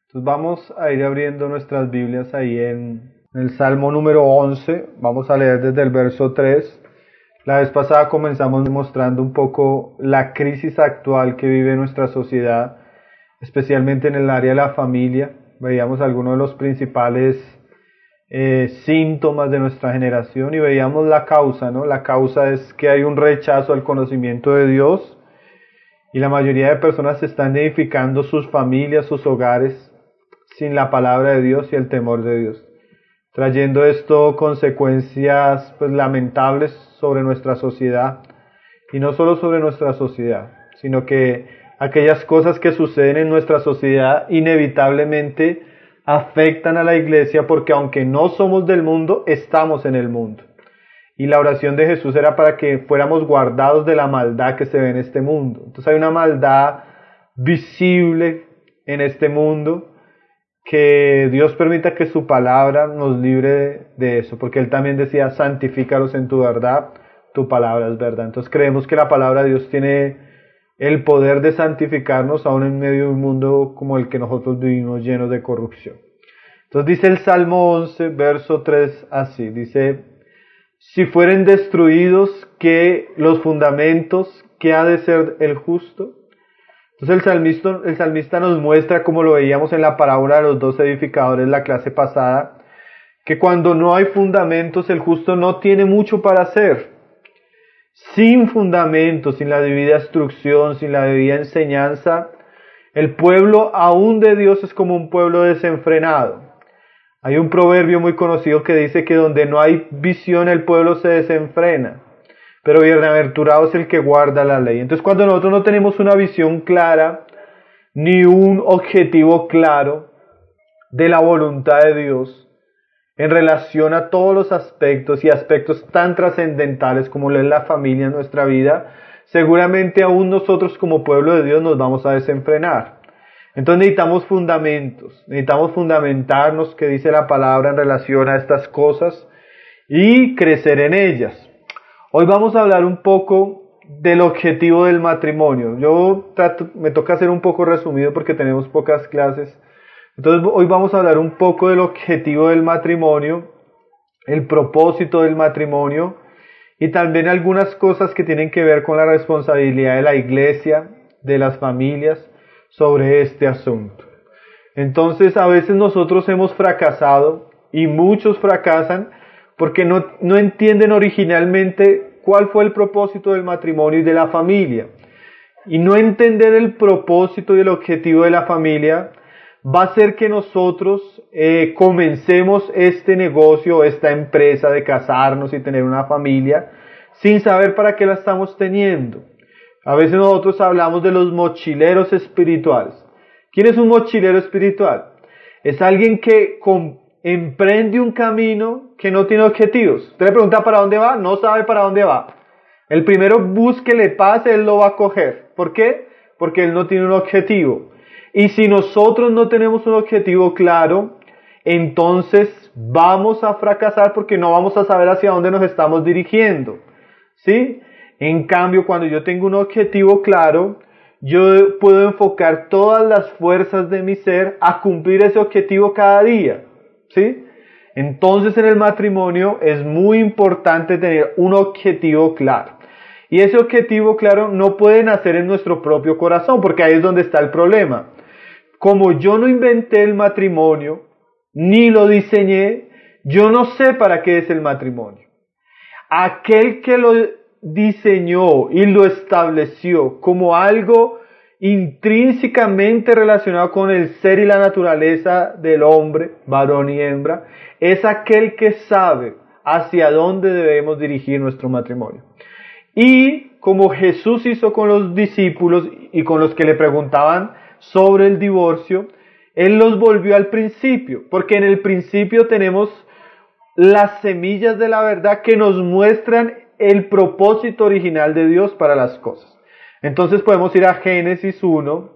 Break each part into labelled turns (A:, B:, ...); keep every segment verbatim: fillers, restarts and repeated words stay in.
A: Entonces vamos a ir abriendo nuestras Biblias ahí en, en el Salmo número once. Vamos a leer desde el verso tres. La vez pasada comenzamos mostrando un poco la crisis actual que vive nuestra sociedad, especialmente en el área de la familia. Veíamos algunos de los principales eh, síntomas de nuestra generación y veíamos la causa, ¿no? La causa es que hay un rechazo al conocimiento de Dios y la mayoría de personas están edificando sus familias, sus hogares, sin la palabra de Dios y el temor de Dios, trayendo esto consecuencias pues lamentables sobre nuestra sociedad, y no solo sobre nuestra sociedad, sino que aquellas cosas que suceden en nuestra sociedad inevitablemente afectan a la iglesia, porque aunque no somos del mundo, estamos en el mundo. Y la oración de Jesús era para que fuéramos guardados de la maldad que se ve en este mundo. Entonces hay una maldad visible en este mundo, que Dios permita que su palabra nos libre de, de eso, porque Él también decía, santifícalos en tu verdad, tu palabra es verdad. Entonces creemos que la palabra de Dios tiene el poder de santificarnos aún en medio de un mundo como el que nosotros vivimos, lleno de corrupción. Entonces dice el Salmo once, verso tres, así, dice, si fueren destruidos, ¿qué los fundamentos? ¿Qué ha de ser el justo? Entonces el salmista, el salmista nos muestra, como lo veíamos en la parábola de los dos edificadores la clase pasada, que cuando no hay fundamentos el justo no tiene mucho para hacer. Sin fundamentos, sin la debida instrucción, sin la debida enseñanza, el pueblo aún de Dios es como un pueblo desenfrenado. Hay un proverbio muy conocido que dice que donde no hay visión el pueblo se desenfrena, pero bienaventurado es el que guarda la ley. Entonces cuando nosotros no tenemos una visión clara, ni un objetivo claro de la voluntad de Dios en relación a todos los aspectos y aspectos tan trascendentales como lo es la familia en nuestra vida, seguramente aún nosotros como pueblo de Dios nos vamos a desenfrenar. Entonces necesitamos fundamentos, necesitamos fundamentarnos, que dice la palabra en relación a estas cosas, y crecer en ellas. Hoy vamos a hablar un poco del objetivo del matrimonio. Yo trato, me toca hacer un poco resumido porque tenemos pocas clases. Entonces hoy vamos a hablar un poco del objetivo del matrimonio, el propósito del matrimonio y también algunas cosas que tienen que ver con la responsabilidad de la iglesia, de las familias, sobre este asunto. Entonces a veces nosotros hemos fracasado y muchos fracasan porque no, no entienden originalmente cuál fue el propósito del matrimonio y de la familia. Y no entender el propósito y el objetivo de la familia va a hacer que nosotros eh, comencemos este negocio, esta empresa de casarnos y tener una familia, sin saber para qué la estamos teniendo. A veces nosotros hablamos de los mochileros espirituales. ¿Quién es un mochilero espiritual? Es alguien que con emprende un camino que no tiene objetivos. Usted le pregunta para dónde va, no sabe para dónde va. El primero bus que le pase, él lo va a coger. ¿Por qué? Porque él no tiene un objetivo. Y si nosotros no tenemos un objetivo claro, entonces vamos a fracasar porque no vamos a saber hacia dónde nos estamos dirigiendo. ¿Sí? En cambio, cuando yo tengo un objetivo claro, yo puedo enfocar todas las fuerzas de mi ser a cumplir ese objetivo cada día. ¿Sí? Entonces en el matrimonio es muy importante tener un objetivo claro. Y ese objetivo claro no puede nacer en nuestro propio corazón, porque ahí es donde está el problema. Como yo no inventé el matrimonio, ni lo diseñé, yo no sé para qué es el matrimonio. Aquel que lo diseñó y lo estableció como algo intrínsecamente relacionado con el ser y la naturaleza del hombre, varón y hembra, es aquel que sabe hacia dónde debemos dirigir nuestro matrimonio. Y como Jesús hizo con los discípulos y con los que le preguntaban sobre el divorcio, Él los volvió al principio, porque en el principio tenemos las semillas de la verdad que nos muestran el propósito original de Dios para las cosas. Entonces podemos ir a Génesis uno,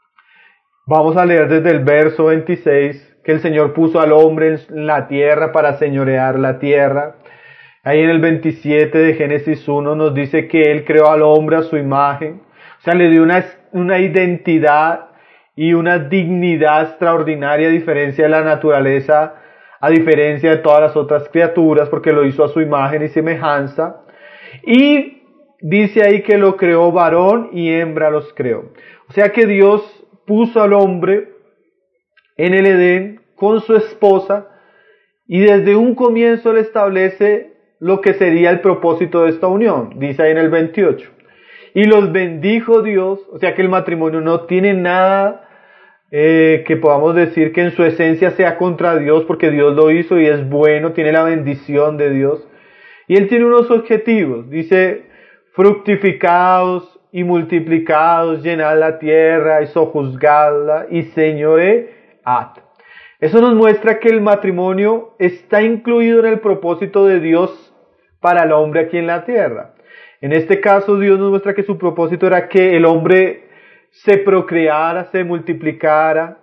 A: vamos a leer desde el verso veintiséis, que el Señor puso al hombre en la tierra para señorear la tierra. Ahí en el veintisiete de Génesis uno nos dice que Él creó al hombre a su imagen, o sea, le dio una, una identidad y una dignidad extraordinaria a diferencia de la naturaleza, a diferencia de todas las otras criaturas, porque lo hizo a su imagen y semejanza. Y dice ahí que lo creó varón y hembra los creó. O sea que Dios puso al hombre en el Edén con su esposa y desde un comienzo le establece lo que sería el propósito de esta unión. Dice ahí en el veintiocho. Y los bendijo Dios, o sea que el matrimonio no tiene nada eh, que podamos decir que en su esencia sea contra Dios, porque Dios lo hizo y es bueno, tiene la bendición de Dios. Y Él tiene unos objetivos, dice, fructificados y multiplicados, llenad la tierra y sojuzgadla y señoread. Eso nos muestra que el matrimonio está incluido en el propósito de Dios para el hombre aquí en la tierra. En este caso, Dios nos muestra que su propósito era que el hombre se procreara, se multiplicara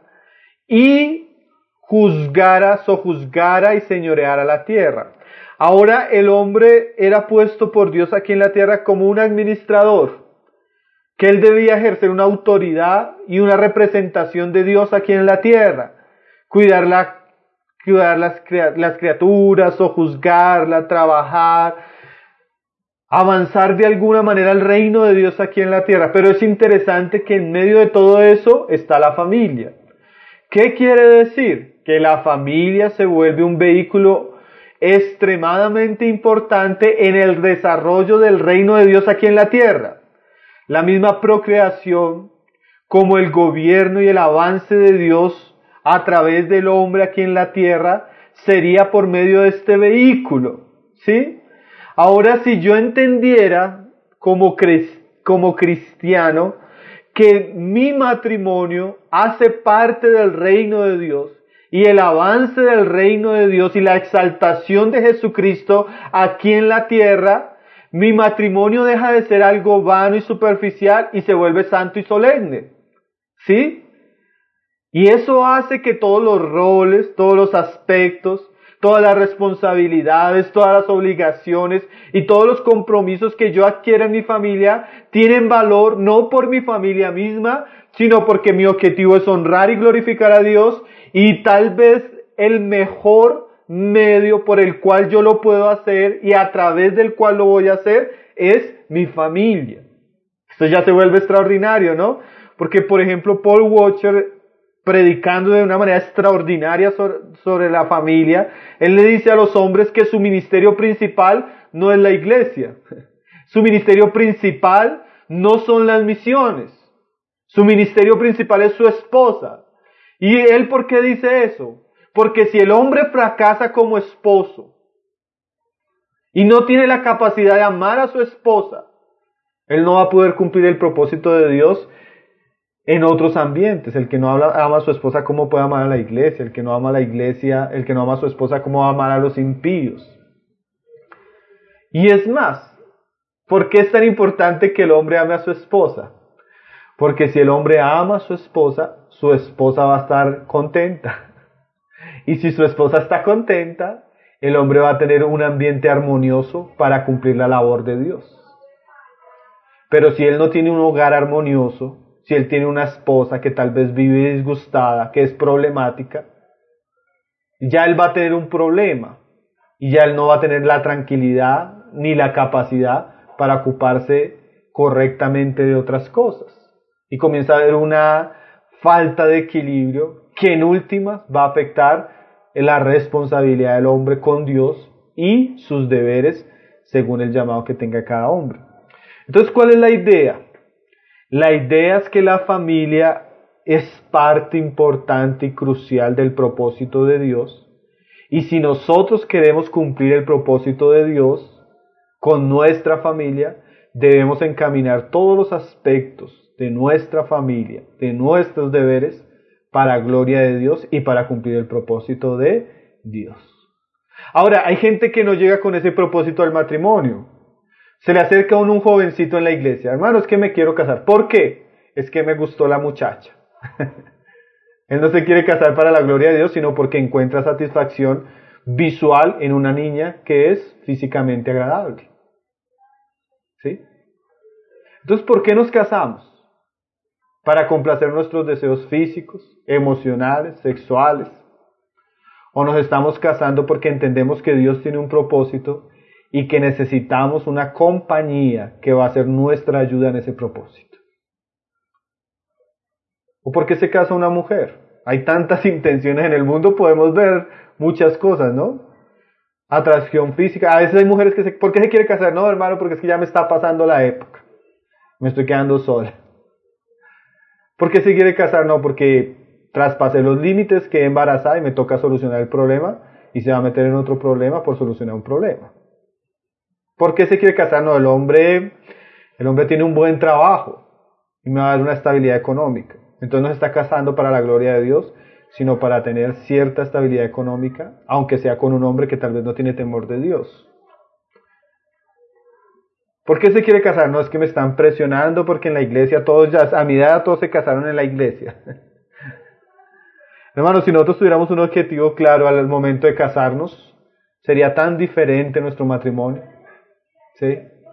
A: y juzgara, sojuzgara y señoreara la tierra. Ahora el hombre era puesto por Dios aquí en la tierra como un administrador, que él debía ejercer una autoridad y una representación de Dios aquí en la tierra. Cuidar, la, cuidar las, las criaturas, sojuzgarla, trabajar, avanzar de alguna manera al reino de Dios aquí en la tierra. Pero es interesante que en medio de todo eso está la familia. ¿Qué quiere decir? Que la familia se vuelve un vehículo extremadamente importante en el desarrollo del reino de Dios aquí en la tierra. La misma procreación, como el gobierno y el avance de Dios a través del hombre aquí en la tierra, sería por medio de este vehículo, ¿sí? Ahora, si yo entendiera como, como cristiano que mi matrimonio hace parte del reino de Dios y el avance del reino de Dios y la exaltación de Jesucristo aquí en la tierra, mi matrimonio deja de ser algo vano y superficial y se vuelve santo y solemne, ¿sí? Y eso hace que todos los roles, todos los aspectos, todas las responsabilidades, todas las obligaciones y todos los compromisos que yo adquiera en mi familia tienen valor no por mi familia misma, sino porque mi objetivo es honrar y glorificar a Dios, y tal vez el mejor medio por el cual yo lo puedo hacer y a través del cual lo voy a hacer es mi familia. Esto ya se vuelve extraordinario, ¿no? Porque, por ejemplo, Paul Washer, predicando de una manera extraordinaria sobre, sobre la familia, él le dice a los hombres que su ministerio principal no es la iglesia. Su ministerio principal no son las misiones. Su ministerio principal es su esposa. ¿Y él por qué dice eso? Porque si el hombre fracasa como esposo y no tiene la capacidad de amar a su esposa, él no va a poder cumplir el propósito de Dios en otros ambientes. El que no ama a su esposa, ¿cómo puede amar a la iglesia? El que no ama a la iglesia, el que no ama a su esposa, ¿cómo va a amar a los impíos? Y es más, ¿por qué es tan importante que el hombre ame a su esposa? Porque si el hombre ama a su esposa, su esposa va a estar contenta. Y si su esposa está contenta, el hombre va a tener un ambiente armonioso para cumplir la labor de Dios. Pero si él no tiene un hogar armonioso, si él tiene una esposa que tal vez vive disgustada, que es problemática, ya él va a tener un problema y ya él no va a tener la tranquilidad ni la capacidad para ocuparse correctamente de otras cosas. Y comienza a haber una falta de equilibrio que en últimas va a afectar la responsabilidad del hombre con Dios y sus deberes según el llamado que tenga cada hombre. Entonces, ¿cuál es la idea? La idea es que la familia es parte importante y crucial del propósito de Dios. Y si nosotros queremos cumplir el propósito de Dios con nuestra familia, debemos encaminar todos los aspectos de nuestra familia, de nuestros deberes, para gloria de Dios y para cumplir el propósito de Dios. Ahora, hay gente que no llega con ese propósito al matrimonio. Se le acerca a uno un jovencito en la iglesia. Hermano, es que me quiero casar. ¿Por qué? Es que me gustó la muchacha. Él no se quiere casar para la gloria de Dios, sino porque encuentra satisfacción visual en una niña que es físicamente agradable. ¿Sí? Entonces, ¿por qué nos casamos? para complacer nuestros deseos físicos, emocionales, sexuales. O nos estamos casando porque entendemos que Dios tiene un propósito y que necesitamos una compañía que va a ser nuestra ayuda en ese propósito. ¿O por qué se casa una mujer? Hay tantas intenciones en el mundo, podemos ver muchas cosas, ¿no? Atracción física. A veces hay mujeres que se... ¿Por qué se quiere casar? No, hermano, porque es que ya me está pasando la época. Me estoy quedando sola. ¿Por qué se quiere casar? No, porque traspasé los límites, quedé embarazada y me toca solucionar el problema y se va a meter en otro problema por solucionar un problema. ¿Por qué se quiere casar? No, el hombre, el hombre tiene un buen trabajo y me va a dar una estabilidad económica. Entonces no se está casando para la gloria de Dios, sino para tener cierta estabilidad económica, aunque sea con un hombre que tal vez no tiene temor de Dios. ¿Por qué se quiere casar? No, es que me están presionando porque en la iglesia todos ya, a mi edad todos se casaron en la iglesia. Hermanos, si nosotros tuviéramos un objetivo claro al momento de casarnos, sería tan diferente nuestro matrimonio. ¿Sí?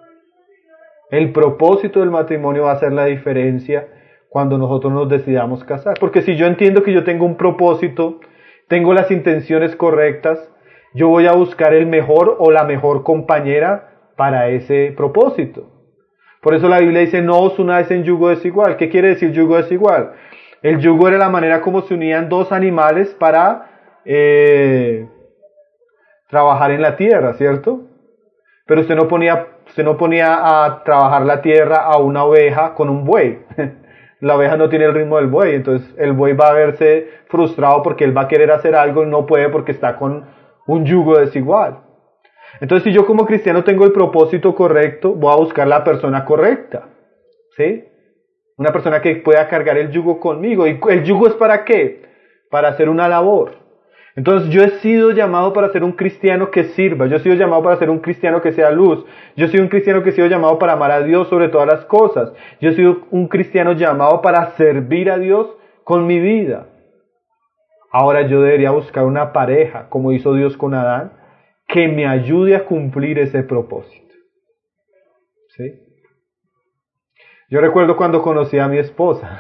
A: El propósito del matrimonio va a hacer la diferencia cuando nosotros nos decidamos casar. Porque si yo entiendo que yo tengo un propósito, tengo las intenciones correctas, yo voy a buscar el mejor o la mejor compañera para ese propósito. Por eso la Biblia dice, no os unáis en yugo desigual. ¿Qué quiere decir yugo desigual? El yugo era la manera como se unían dos animales para eh, trabajar en la tierra, ¿cierto? Pero usted no ponía, usted no ponía a trabajar la tierra a una oveja con un buey. La oveja no tiene el ritmo del buey, entonces el buey va a verse frustrado porque él va a querer hacer algo y no puede porque está con un yugo desigual. Entonces si yo como cristiano tengo el propósito correcto, voy a buscar la persona correcta, ¿sí? Una persona que pueda cargar el yugo conmigo. ¿Y el yugo es para qué? Para hacer una labor. Entonces yo he sido llamado para ser un cristiano que sirva, yo he sido llamado para ser un cristiano que sea luz, yo he sido un cristiano que he sido llamado para amar a Dios sobre todas las cosas, yo he sido un cristiano llamado para servir a Dios con mi vida. Ahora yo debería buscar una pareja, como hizo Dios con Adán, que me ayude a cumplir ese propósito. ¿Sí? Yo recuerdo cuando conocí a mi esposa.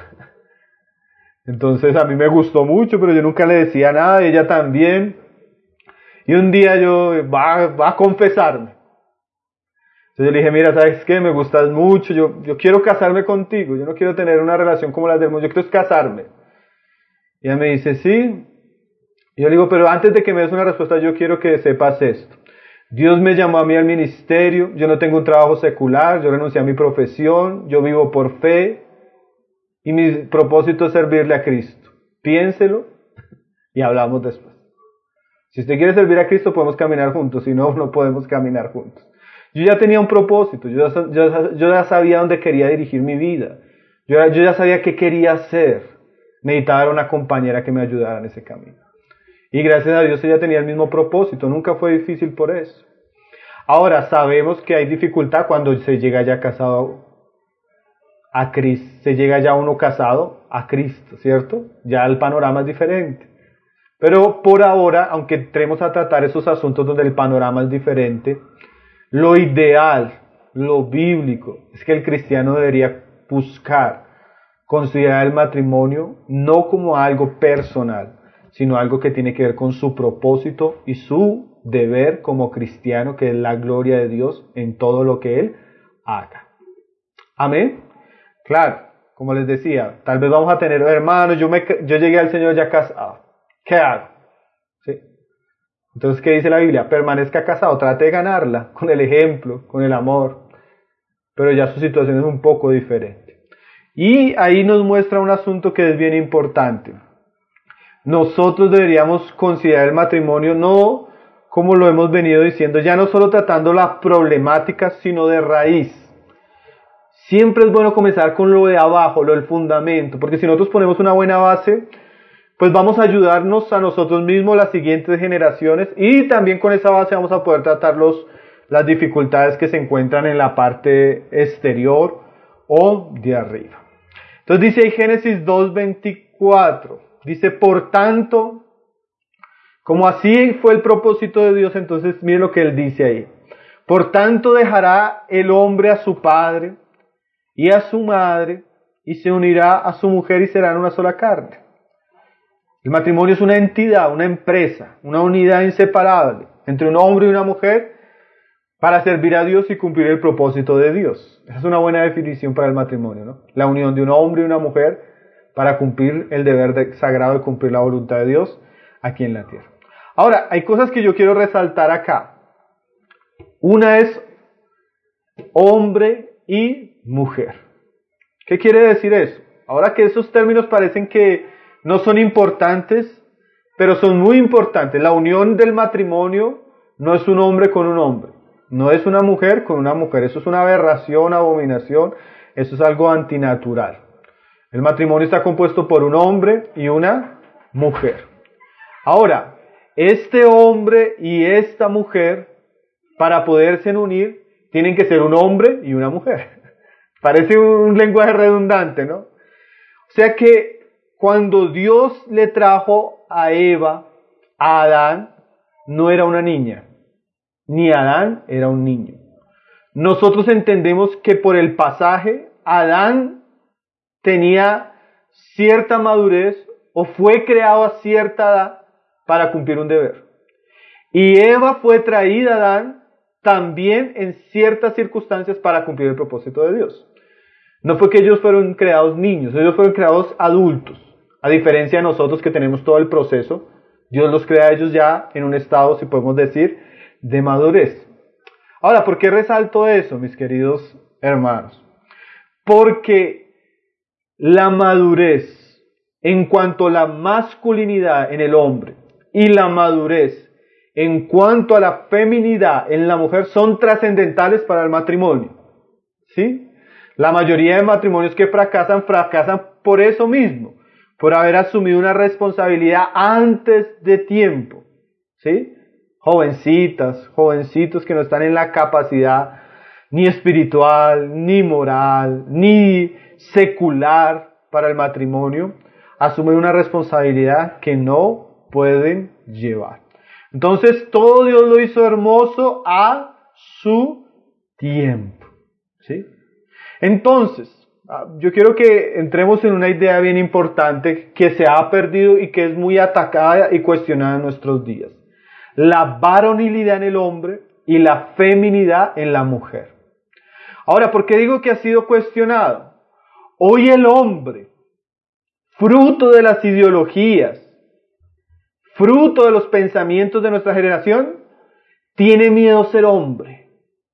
A: Entonces a mí me gustó mucho, pero yo nunca le decía nada, y ella también. Y un día yo, va, va a confesarme. Entonces yo le dije, mira, ¿sabes qué? Me gustas mucho, yo, yo quiero casarme contigo, yo no quiero tener una relación como las del mundo, yo quiero casarme. Y ella me dice, sí. Y yo le digo, pero antes de que me des una respuesta, yo quiero que sepas esto. Dios me llamó a mí al ministerio, yo no tengo un trabajo secular, yo renuncié a mi profesión, yo vivo por fe. Y mi propósito es servirle a Cristo. Piénselo y hablamos después. Si usted quiere servir a Cristo, podemos caminar juntos. Si no, no podemos caminar juntos. Yo ya tenía un propósito. Yo ya, yo, yo ya sabía dónde quería dirigir mi vida. Yo, yo ya sabía qué quería hacer. Necesitaba una compañera que me ayudara en ese camino. Y gracias a Dios ella tenía el mismo propósito. Nunca fue difícil por eso. Ahora, sabemos que hay dificultad cuando se llega ya casado a Cristo, se llega ya uno casado a Cristo, ¿cierto? Ya el panorama es diferente. Pero por ahora, aunque entremos a tratar esos asuntos donde el panorama es diferente, lo ideal, lo bíblico, es que el cristiano debería buscar, considerar el matrimonio no como algo personal, sino algo que tiene que ver con su propósito y su deber como cristiano, que es la gloria de Dios en todo lo que Él haga. Amén. Claro, como les decía, tal vez vamos a tener, hermanos, yo, me, yo llegué al Señor ya casado. ¿Qué hago? ¿Sí? Entonces, ¿qué dice la Biblia? Permanezca casado, trate de ganarla con el ejemplo, con el amor. Pero ya su situación es un poco diferente. Y ahí nos muestra un asunto que es bien importante. Nosotros deberíamos considerar el matrimonio no como lo hemos venido diciendo, ya no solo tratando las problemáticas, sino de raíz. Siempre es bueno comenzar con lo de abajo, lo del fundamento, porque si nosotros ponemos una buena base, pues vamos a ayudarnos a nosotros mismos, las siguientes generaciones, y también con esa base vamos a poder tratar los, las dificultades que se encuentran en la parte exterior o de arriba. Entonces dice ahí Génesis dos veinticuatro, dice, por tanto, como así fue el propósito de Dios, entonces miren lo que él dice ahí. Por tanto dejará el hombre a su padre y a su madre, y se unirá a su mujer y serán una sola carne. El matrimonio es una entidad, una empresa, una unidad inseparable entre un hombre y una mujer para servir a Dios y cumplir el propósito de Dios. Esa es una buena definición para el matrimonio, ¿no? La unión de un hombre y una mujer para cumplir el deber de, sagrado de cumplir la voluntad de Dios aquí en la tierra. Ahora, hay cosas que yo quiero resaltar acá. Una es hombre y mujer. ¿Qué quiere decir eso? Ahora que esos términos parecen que no son importantes, pero son muy importantes. La unión del matrimonio no es un hombre con un hombre, no es una mujer con una mujer. Eso es una aberración, abominación, eso es algo antinatural. El matrimonio está compuesto por un hombre y una mujer. Ahora, este hombre y esta mujer, para poderse unir, tienen que ser un hombre y una mujer. Parece un lenguaje redundante, ¿no? O sea que cuando Dios le trajo a Eva, a Adán, no era una niña, ni Adán era un niño. Nosotros entendemos que por el pasaje, Adán tenía cierta madurez o fue creado a cierta edad para cumplir un deber. Y Eva fue traída a Adán también en ciertas circunstancias para cumplir el propósito de Dios. No fue que ellos fueron creados niños, ellos fueron creados adultos. A diferencia de nosotros que tenemos todo el proceso, Dios los crea a ellos ya en un estado, si podemos decir, de madurez. Ahora, ¿por qué resalto eso, mis queridos hermanos? Porque la madurez en cuanto a la masculinidad en el hombre y la madurez en cuanto a la feminidad en la mujer son trascendentales para el matrimonio. ¿Sí? La mayoría de matrimonios que fracasan, fracasan por eso mismo, por haber asumido una responsabilidad antes de tiempo. ¿Sí? Jovencitas, jovencitos que no están en la capacidad ni espiritual, ni moral, ni secular para el matrimonio, asumen una responsabilidad que no pueden llevar. Entonces, todo Dios lo hizo hermoso a su tiempo. ¿Sí? Entonces, yo quiero que entremos en una idea bien importante que se ha perdido y que es muy atacada y cuestionada en nuestros días. La varonilidad en el hombre y la feminidad en la mujer. Ahora, ¿por qué digo que ha sido cuestionado? Hoy el hombre, fruto de las ideologías, fruto de los pensamientos de nuestra generación, tiene miedo a ser hombre.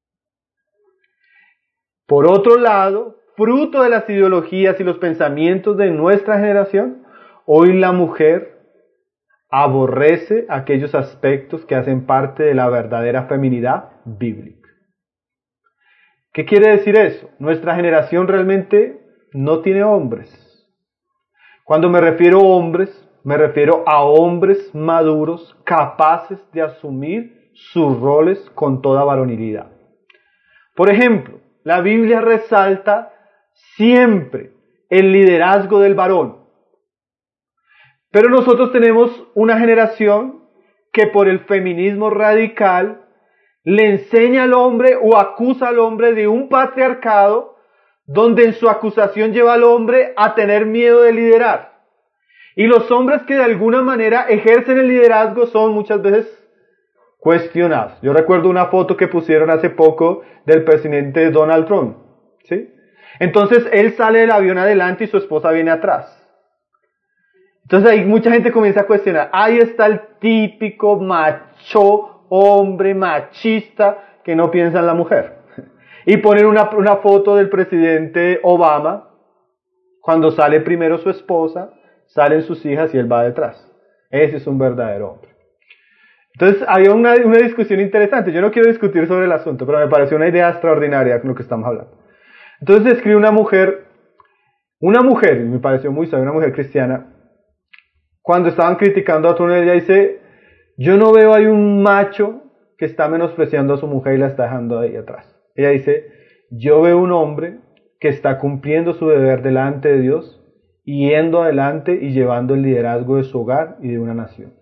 A: Por otro lado, fruto de las ideologías y los pensamientos de nuestra generación, hoy la mujer aborrece aquellos aspectos que hacen parte de la verdadera feminidad bíblica. ¿Qué quiere decir eso? Nuestra generación realmente no tiene hombres. Cuando me refiero a hombres, me refiero a hombres maduros capaces de asumir sus roles con toda varonilidad. Por ejemplo, la Biblia resalta siempre el liderazgo del varón. Pero nosotros tenemos una generación que por el feminismo radical le enseña al hombre o acusa al hombre de un patriarcado donde en su acusación lleva al hombre a tener miedo de liderar. Y los hombres que de alguna manera ejercen el liderazgo son muchas veces cuestionados. Yo recuerdo una foto que pusieron hace poco del presidente Donald Trump, ¿sí? Entonces él sale del avión adelante y su esposa viene atrás. Entonces ahí mucha gente comienza a cuestionar. Ahí está el típico macho, hombre machista que no piensa en la mujer. Y ponen una, una foto del presidente Obama cuando sale primero su esposa, salen sus hijas y él va detrás. Ese es un verdadero hombre. Entonces había una, una discusión interesante. Yo no quiero discutir sobre el asunto, pero me pareció una idea extraordinaria con lo que estamos hablando. Entonces escribe una mujer, una mujer, y me pareció muy sabia, una mujer cristiana, cuando estaban criticando a Trump, ella dice, yo no veo ahí un macho que está menospreciando a su mujer y la está dejando ahí atrás. Ella dice, yo veo un hombre que está cumpliendo su deber delante de Dios, yendo adelante y llevando el liderazgo de su hogar y de una nación.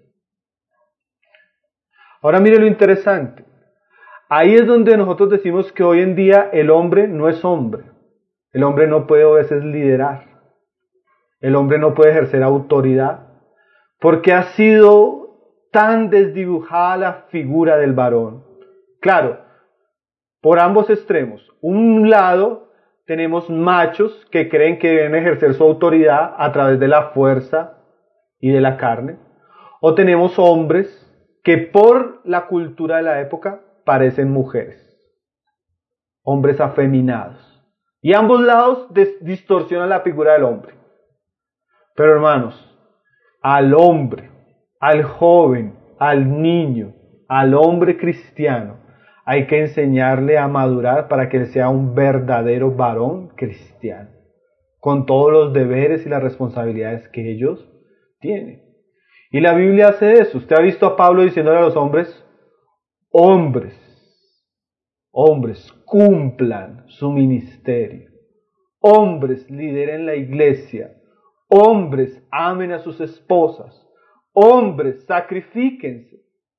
A: Ahora mire lo interesante. Ahí es donde nosotros decimos que hoy en día el hombre no es hombre. El hombre no puede a veces liderar. El hombre no puede ejercer autoridad. Porque ha sido tan desdibujada la figura del varón. Claro, por ambos extremos. Un lado tenemos machos que creen que deben ejercer su autoridad a través de la fuerza y de la carne. O tenemos hombres que por la cultura de la época parecen mujeres. Hombres afeminados. Y ambos lados distorsionan la figura del hombre. Pero hermanos, al hombre, al joven, al niño, al hombre cristiano, hay que enseñarle a madurar para que él sea un verdadero varón cristiano, con todos los deberes y las responsabilidades que ellos tienen. Y la Biblia hace eso. Usted ha visto a Pablo diciéndole a los hombres, hombres, hombres, cumplan su ministerio. Hombres, lideren la iglesia. Hombres, amen a sus esposas. Hombres, sacrifíquense.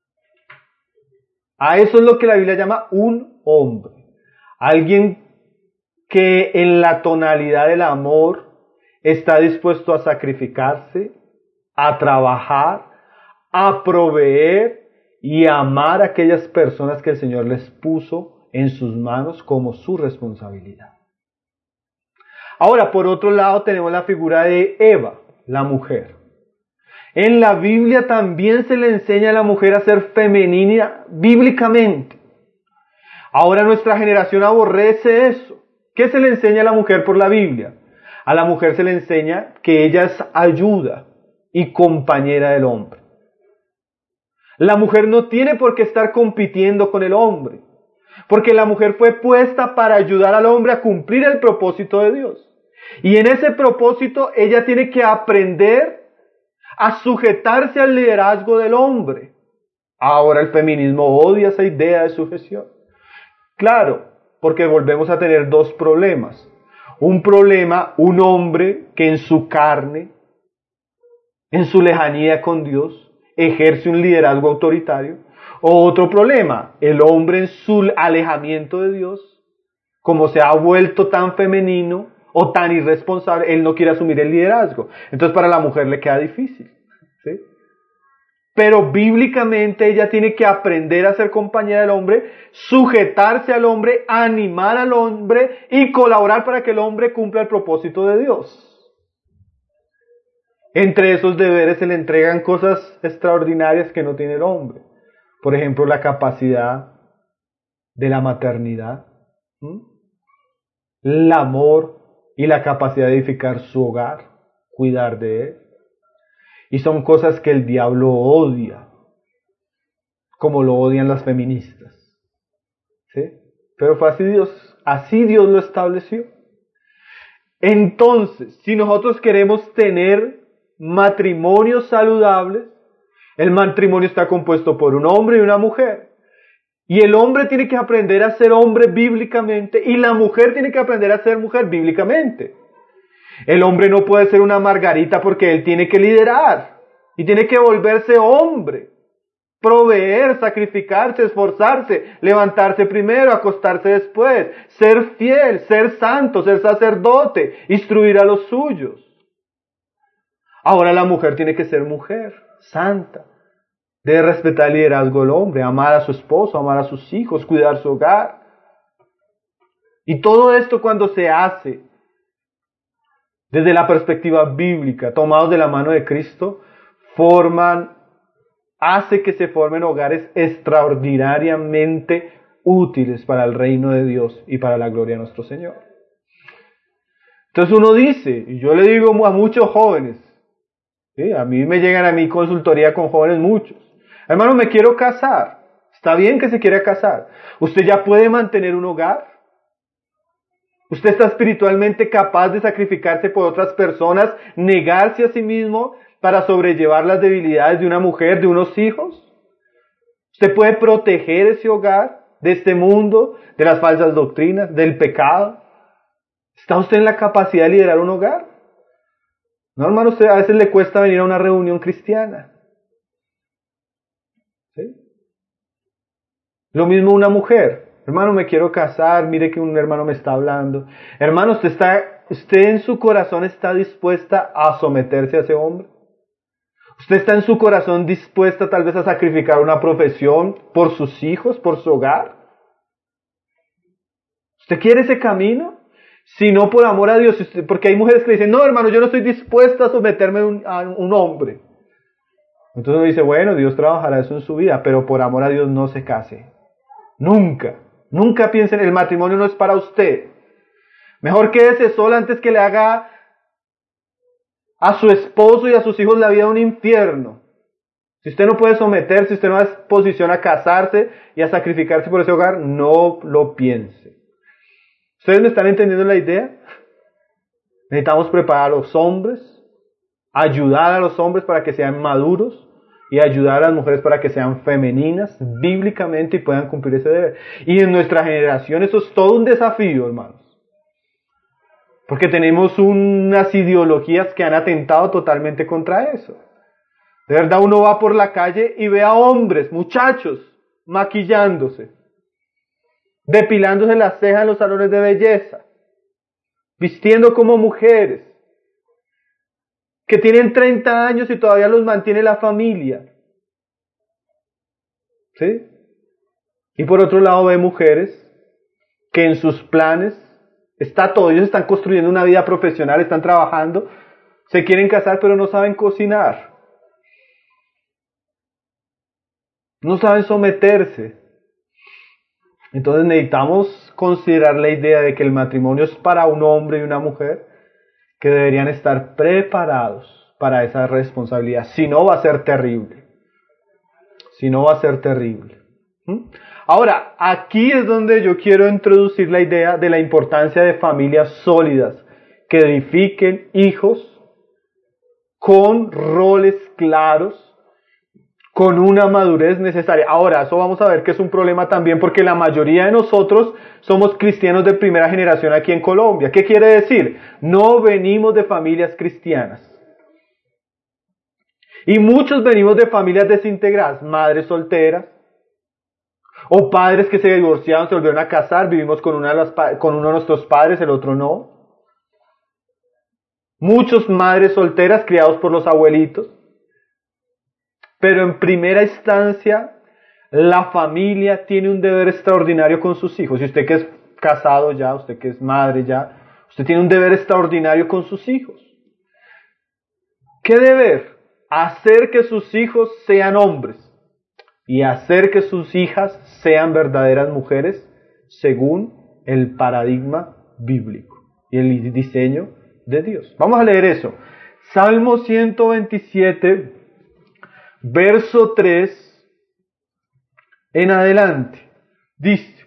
A: A eso es lo que la Biblia llama un hombre. Alguien que en la tonalidad del amor está dispuesto a sacrificarse, a trabajar, a proveer y a amar a aquellas personas que el Señor les puso en sus manos como su responsabilidad. Ahora, por otro lado, tenemos la figura de Eva, la mujer. En la Biblia también se le enseña a la mujer a ser femenina bíblicamente. Ahora nuestra generación aborrece eso. ¿Qué se le enseña a la mujer por la Biblia? A la mujer se le enseña que ella es ayuda y compañera del hombre. La mujer no tiene por qué estar compitiendo con el hombre, porque la mujer fue puesta para ayudar al hombre a cumplir el propósito de Dios. Y en ese propósito ella tiene que aprender a sujetarse al liderazgo del hombre. Ahora el feminismo odia esa idea de sujeción. Claro, porque volvemos a tener dos problemas. Un problema, un hombre que en su carne, en su lejanía con Dios, ejerce un liderazgo autoritario. O otro problema, el hombre en su alejamiento de Dios, como se ha vuelto tan femenino o tan irresponsable, él no quiere asumir el liderazgo. Entonces para la mujer le queda difícil, ¿sí? Pero bíblicamente ella tiene que aprender a ser compañera del hombre, sujetarse al hombre, animar al hombre y colaborar para que el hombre cumpla el propósito de Dios. Entre esos deberes se le entregan cosas extraordinarias que no tiene el hombre. Por ejemplo, la capacidad de la maternidad, ¿sí? El amor y la capacidad de edificar su hogar, cuidar de él. Y son cosas que el diablo odia, como lo odian las feministas, ¿sí? Pero fue así Dios, así Dios lo estableció. Entonces, si nosotros queremos tener matrimonios saludables, el matrimonio está compuesto por un hombre y una mujer. Y el hombre tiene que aprender a ser hombre bíblicamente y la mujer tiene que aprender a ser mujer bíblicamente. El hombre no puede ser una margarita porque él tiene que liderar y tiene que volverse hombre, proveer, sacrificarse, esforzarse, levantarse primero, acostarse después, ser fiel, ser santo, ser sacerdote, instruir a los suyos. Ahora la mujer tiene que ser mujer, santa, debe respetar el liderazgo del hombre, amar a su esposo, amar a sus hijos, cuidar su hogar. Y todo esto cuando se hace desde la perspectiva bíblica, tomados de la mano de Cristo, forman, hace que se formen hogares extraordinariamente útiles para el reino de Dios y para la gloria de nuestro Señor. Entonces uno dice, y yo le digo a muchos jóvenes, ¿sí? A mí me llegan a mi consultoría con jóvenes muchos, hermano, me quiero casar. Está bien que se quiera casar. ¿Usted ya puede mantener un hogar? ¿Usted está espiritualmente capaz de sacrificarse por otras personas, negarse a sí mismo para sobrellevar las debilidades de una mujer, de unos hijos? ¿Usted puede proteger ese hogar de este mundo, de las falsas doctrinas, del pecado? ¿Está usted en la capacidad de liderar un hogar? No, hermano, usted a veces le cuesta venir a una reunión cristiana. ¿Sí? Lo mismo una mujer. Hermano, me quiero casar, mire que un hermano me está hablando. Hermano, ¿usted, está, usted en su corazón está dispuesta a someterse a ese hombre? ¿Usted está en su corazón dispuesta tal vez a sacrificar una profesión por sus hijos, por su hogar? ¿Usted quiere ese camino? Si no, por amor a Dios, porque hay mujeres que dicen, no hermano, yo no estoy dispuesta a someterme a un, a un hombre. Entonces uno dice, bueno, Dios trabajará eso en su vida, pero por amor a Dios no se case. Nunca, nunca piensen, el matrimonio no es para usted. Mejor quédese sola antes que le haga a su esposo y a sus hijos la vida un infierno. Si usted no puede someterse, si usted no está en posición a casarse y a sacrificarse por ese hogar, no lo piense. ¿Ustedes me están entendiendo la idea? Necesitamos preparar a los hombres, ayudar a los hombres para que sean maduros y ayudar a las mujeres para que sean femeninas bíblicamente y puedan cumplir ese deber. Y en nuestra generación eso es todo un desafío, hermanos. Porque tenemos unas ideologías que han atentado totalmente contra eso. De verdad, uno va por la calle y ve a hombres, muchachos, maquillándose, depilándose las cejas en los salones de belleza, vistiendo como mujeres, que tienen treinta años y todavía los mantiene la familia. ¿Sí? Y por otro lado ve mujeres que en sus planes está todo, ellos están construyendo una vida profesional, están trabajando, se quieren casar pero no saben cocinar, no saben someterse. Entonces necesitamos considerar la idea de que el matrimonio es para un hombre y una mujer que deberían estar preparados para esa responsabilidad. Si no, va a ser terrible. Si no, va a ser terrible. ¿Mm? Ahora, aquí es donde yo quiero introducir la idea de la importancia de familias sólidas que edifiquen hijos con roles claros, con una madurez necesaria. Ahora, eso vamos a ver que es un problema también porque la mayoría de nosotros somos cristianos de primera generación aquí en Colombia. ¿Qué quiere decir? No venimos de familias cristianas. Y muchos venimos de familias desintegradas, madres solteras, o padres que se divorciaron, se volvieron a casar, vivimos con, una de las, con uno de nuestros padres, el otro no. Muchos madres solteras criados por los abuelitos. Pero en primera instancia, la familia tiene un deber extraordinario con sus hijos. Y usted que es casado ya, usted que es madre ya, usted tiene un deber extraordinario con sus hijos. ¿Qué deber? Hacer que sus hijos sean hombres y hacer que sus hijas sean verdaderas mujeres según el paradigma bíblico y el diseño de Dios. Vamos a leer eso. Salmo ciento veintisiete, verso tres en adelante. Dice: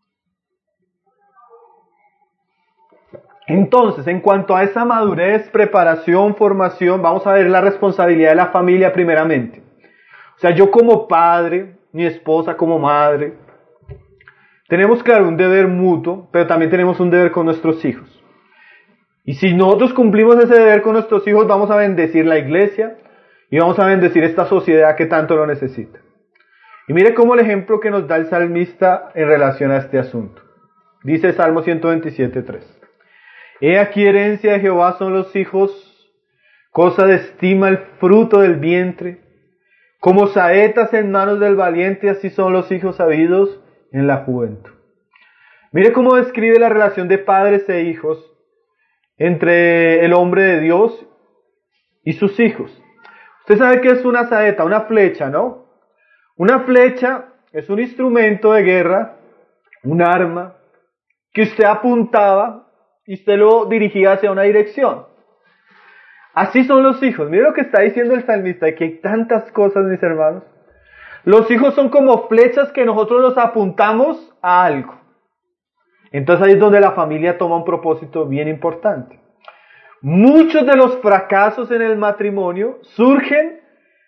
A: entonces, en cuanto a esa madurez, preparación, formación, vamos a ver la responsabilidad de la familia primeramente. O sea, yo como padre, mi esposa como madre, tenemos, claro, un deber mutuo, pero también tenemos un deber con nuestros hijos. Y si nosotros cumplimos ese deber con nuestros hijos, vamos a bendecir la iglesia y vamos a bendecir esta sociedad que tanto lo necesita. Y mire cómo el ejemplo que nos da el salmista en relación a este asunto. Dice Salmo ciento veintisiete, tres. He aquí herencia de Jehová son los hijos, cosa de estima el fruto del vientre. Como saetas en manos del valiente, así son los hijos habidos en la juventud. Mire cómo describe la relación de padres e hijos entre el hombre de Dios y sus hijos. Usted sabe que es una saeta, una flecha, ¿no? Una flecha es un instrumento de guerra, un arma, que usted apuntaba y usted lo dirigía hacia una dirección. Así son los hijos. Mire lo que está diciendo el salmista, que hay tantas cosas, mis hermanos. Los hijos son como flechas que nosotros los apuntamos a algo. Entonces ahí es donde la familia toma un propósito bien importante. Muchos de los fracasos en el matrimonio surgen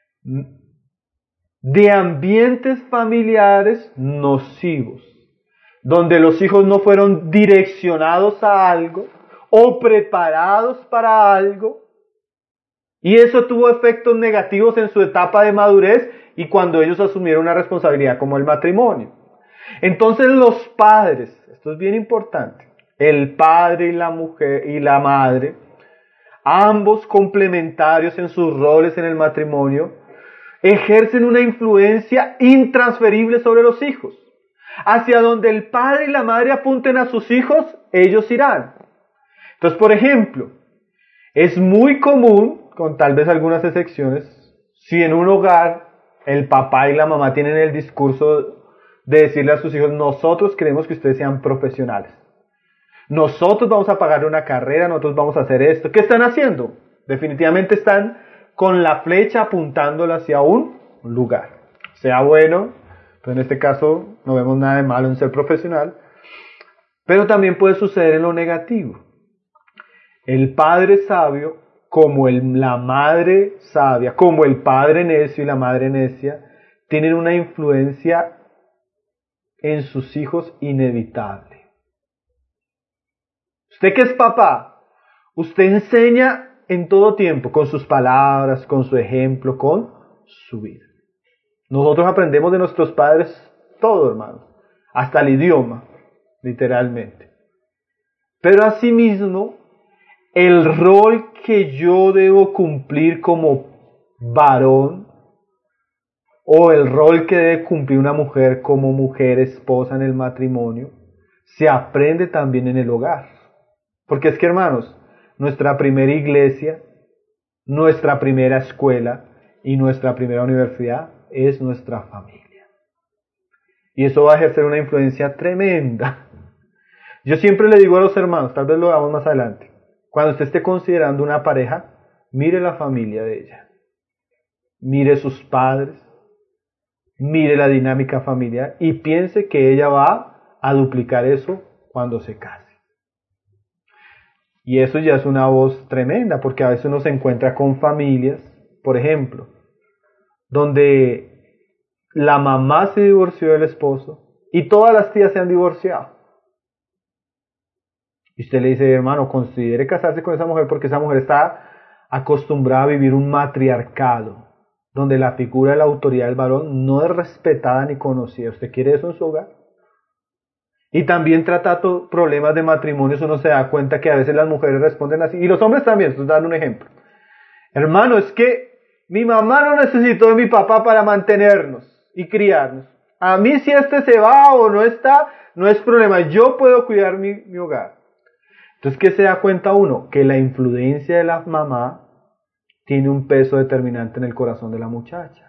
A: de ambientes familiares nocivos, donde los hijos no fueron direccionados a algo o preparados para algo, y eso tuvo efectos negativos en su etapa de madurez y cuando ellos asumieron una responsabilidad como el matrimonio. Entonces los padres, esto es bien importante, el padre y la mujer y la madre, ambos complementarios en sus roles en el matrimonio, ejercen una influencia intransferible sobre los hijos. Hacia donde el padre y la madre apunten a sus hijos, ellos irán. Entonces, por ejemplo, es muy común, con tal vez algunas excepciones, si en un hogar el papá y la mamá tienen el discurso de decirle a sus hijos, nosotros queremos que ustedes sean profesionales. Nosotros vamos a pagar una carrera, nosotros vamos a hacer esto. ¿Qué están haciendo? Definitivamente están con la flecha apuntándola hacia un lugar. Sea bueno, pero en este caso no vemos nada de malo en ser profesional, pero también puede suceder en lo negativo. El padre sabio, como el, la madre sabia, como el padre necio y la madre necia, tienen una influencia en sus hijos inevitable. Usted que es papá, usted enseña en todo tiempo, con sus palabras, con su ejemplo, con su vida. Nosotros aprendemos de nuestros padres todo, hermanos, hasta el idioma, literalmente. Pero asimismo, el rol que yo debo cumplir como varón, o el rol que debe cumplir una mujer como mujer esposa en el matrimonio, se aprende también en el hogar. Porque es que, hermanos, nuestra primera iglesia, nuestra primera escuela y nuestra primera universidad es nuestra familia. Y eso va a ejercer una influencia tremenda. Yo siempre le digo a los hermanos, tal vez lo hagamos más adelante, cuando usted esté considerando una pareja, mire la familia de ella. Mire sus padres, mire la dinámica familiar y piense que ella va a duplicar eso cuando se case. Y eso ya es una voz tremenda, porque a veces uno se encuentra con familias, por ejemplo, donde la mamá se divorció del esposo y todas las tías se han divorciado. Y usted le dice, hermano, considere casarse con esa mujer porque esa mujer está acostumbrada a vivir un matriarcado, donde la figura de la autoridad del varón no es respetada ni conocida. ¿Usted quiere eso en su hogar? Y también tratando problemas de matrimonios, uno se da cuenta que a veces las mujeres responden así, y los hombres también, estoy dando un ejemplo. Hermano, es que mi mamá no necesitó de mi papá para mantenernos y criarnos. A mí si este se va o no está, no es problema, yo puedo cuidar mi, mi hogar. Entonces, ¿qué se da cuenta uno? Que la influencia de la mamá tiene un peso determinante en el corazón de la muchacha.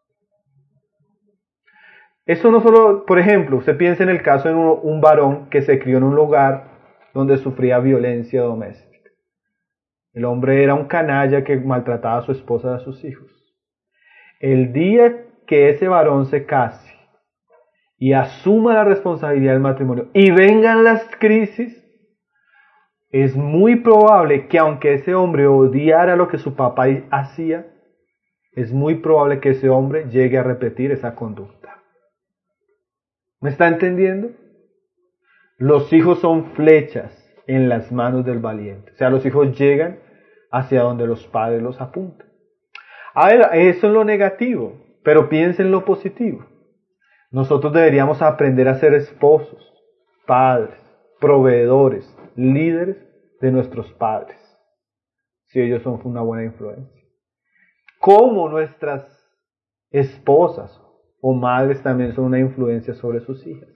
A: Eso no solo, por ejemplo, usted piensa en el caso de un, un varón que se crió en un hogar donde sufría violencia doméstica. El hombre era un canalla que maltrataba a su esposa y a sus hijos. El día que ese varón se case y asuma la responsabilidad del matrimonio y vengan las crisis, es muy probable que aunque ese hombre odiara lo que su papá hacía, es muy probable que ese hombre llegue a repetir esa conducta. ¿Me está entendiendo? Los hijos son flechas en las manos del valiente. O sea, los hijos llegan hacia donde los padres los apuntan. A ver, eso es lo negativo, pero piensen en lo positivo. Nosotros deberíamos aprender a ser esposos, padres, proveedores, líderes de nuestros padres, si ellos son una buena influencia. Como nuestras esposas o madres también son una influencia sobre sus hijas.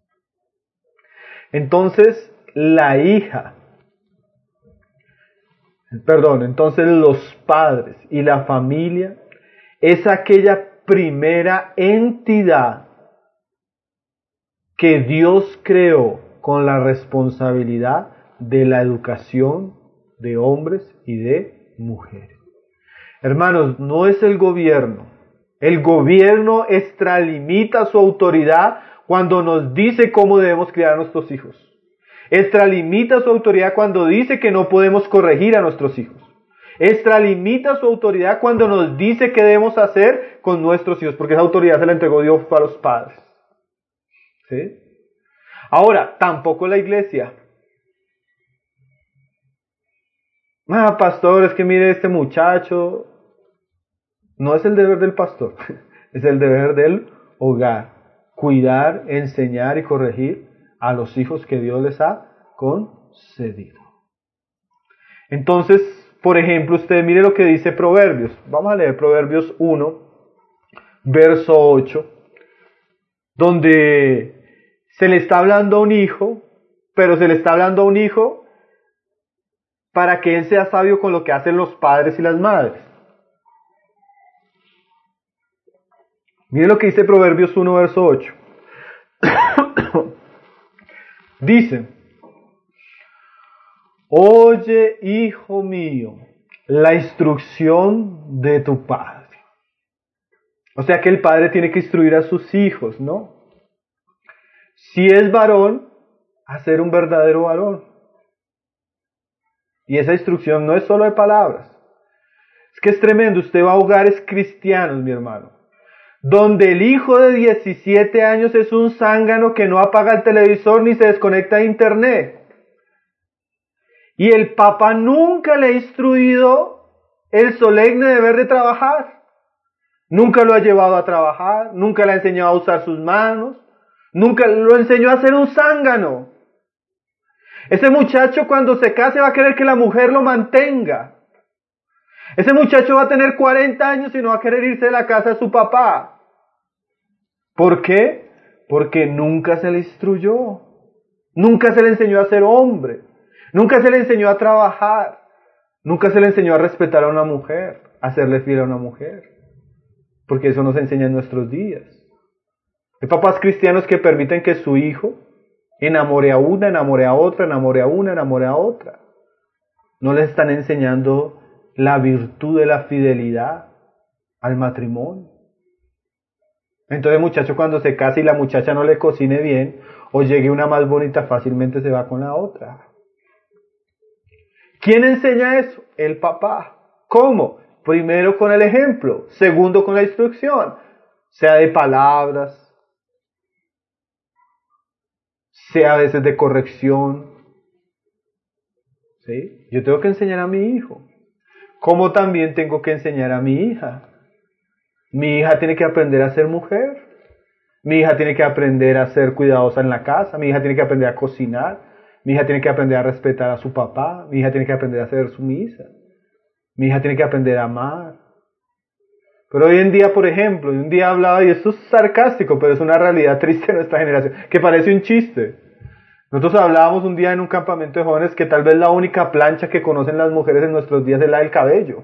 A: Entonces, la hija, perdón, entonces los padres y la familia es aquella primera entidad que Dios creó con la responsabilidad de la educación de hombres y de mujeres. Hermanos, no es el gobierno. El gobierno extralimita su autoridad cuando nos dice cómo debemos criar a nuestros hijos. Extralimita su autoridad cuando dice que no podemos corregir a nuestros hijos. Extralimita su autoridad cuando nos dice qué debemos hacer con nuestros hijos, porque esa autoridad se la entregó Dios a los padres. ¿Sí? Ahora, tampoco la iglesia. Ah, pastor, es que mire este muchacho. No es el deber del pastor, es el deber del hogar. cuidar, enseñar y corregir a los hijos que Dios les ha concedido. Entonces, por ejemplo, usted mire lo que dice Proverbios. Vamos a leer Proverbios uno, verso ocho, donde se le está hablando a un hijo, pero se le está hablando a un hijo para que él sea sabio con lo que hacen los padres y las madres. Miren lo que dice Proverbios uno, verso ocho. Dice: oye, hijo mío, la instrucción de tu padre. O sea que el padre tiene que instruir a sus hijos, ¿no? Si es varón, a ser un verdadero varón. Y esa instrucción no es solo de palabras. Es que es tremendo. Usted va a hogares cristianos, mi hermano, donde el hijo de diecisiete años es un zángano que no apaga el televisor ni se desconecta de internet. Y el papá nunca le ha instruido el solemne deber de trabajar. Nunca lo ha llevado a trabajar, nunca le ha enseñado a usar sus manos, nunca lo enseñó a ser un zángano. Ese muchacho cuando se case va a querer que la mujer lo mantenga. Ese muchacho va a tener cuarenta años y no va a querer irse de la casa de su papá. ¿Por qué? Porque nunca se le instruyó. Nunca se le enseñó a ser hombre. Nunca se le enseñó a trabajar. Nunca se le enseñó a respetar a una mujer, a serle fiel a una mujer. Porque eso nos enseña en nuestros días. Hay papás cristianos que permiten que su hijo enamore a una, enamore a otra, enamore a una, enamore a otra. No les están enseñando la virtud de la fidelidad al matrimonio. Entonces el muchacho cuando se casa y la muchacha no le cocine bien, o llegue una más bonita, fácilmente se va con la otra. ¿Quién enseña eso? El papá. ¿Cómo? Primero con el ejemplo, segundo con la instrucción, sea de palabras, sea a veces de corrección. ¿Sí? Yo tengo que enseñar a mi hijo, como también tengo que enseñar a mi hija. Mi hija tiene que aprender a ser mujer, mi hija tiene que aprender a ser cuidadosa en la casa, mi hija tiene que aprender a cocinar, mi hija tiene que aprender a respetar a su papá, mi hija tiene que aprender a ser sumisa, mi hija tiene que aprender a amar. Pero hoy en día, por ejemplo, un día hablaba, y esto es sarcástico, pero es una realidad triste de nuestra generación, que parece un chiste. Nosotros hablábamos un día en un campamento de jóvenes que tal vez la única plancha que conocen las mujeres en nuestros días es la del cabello.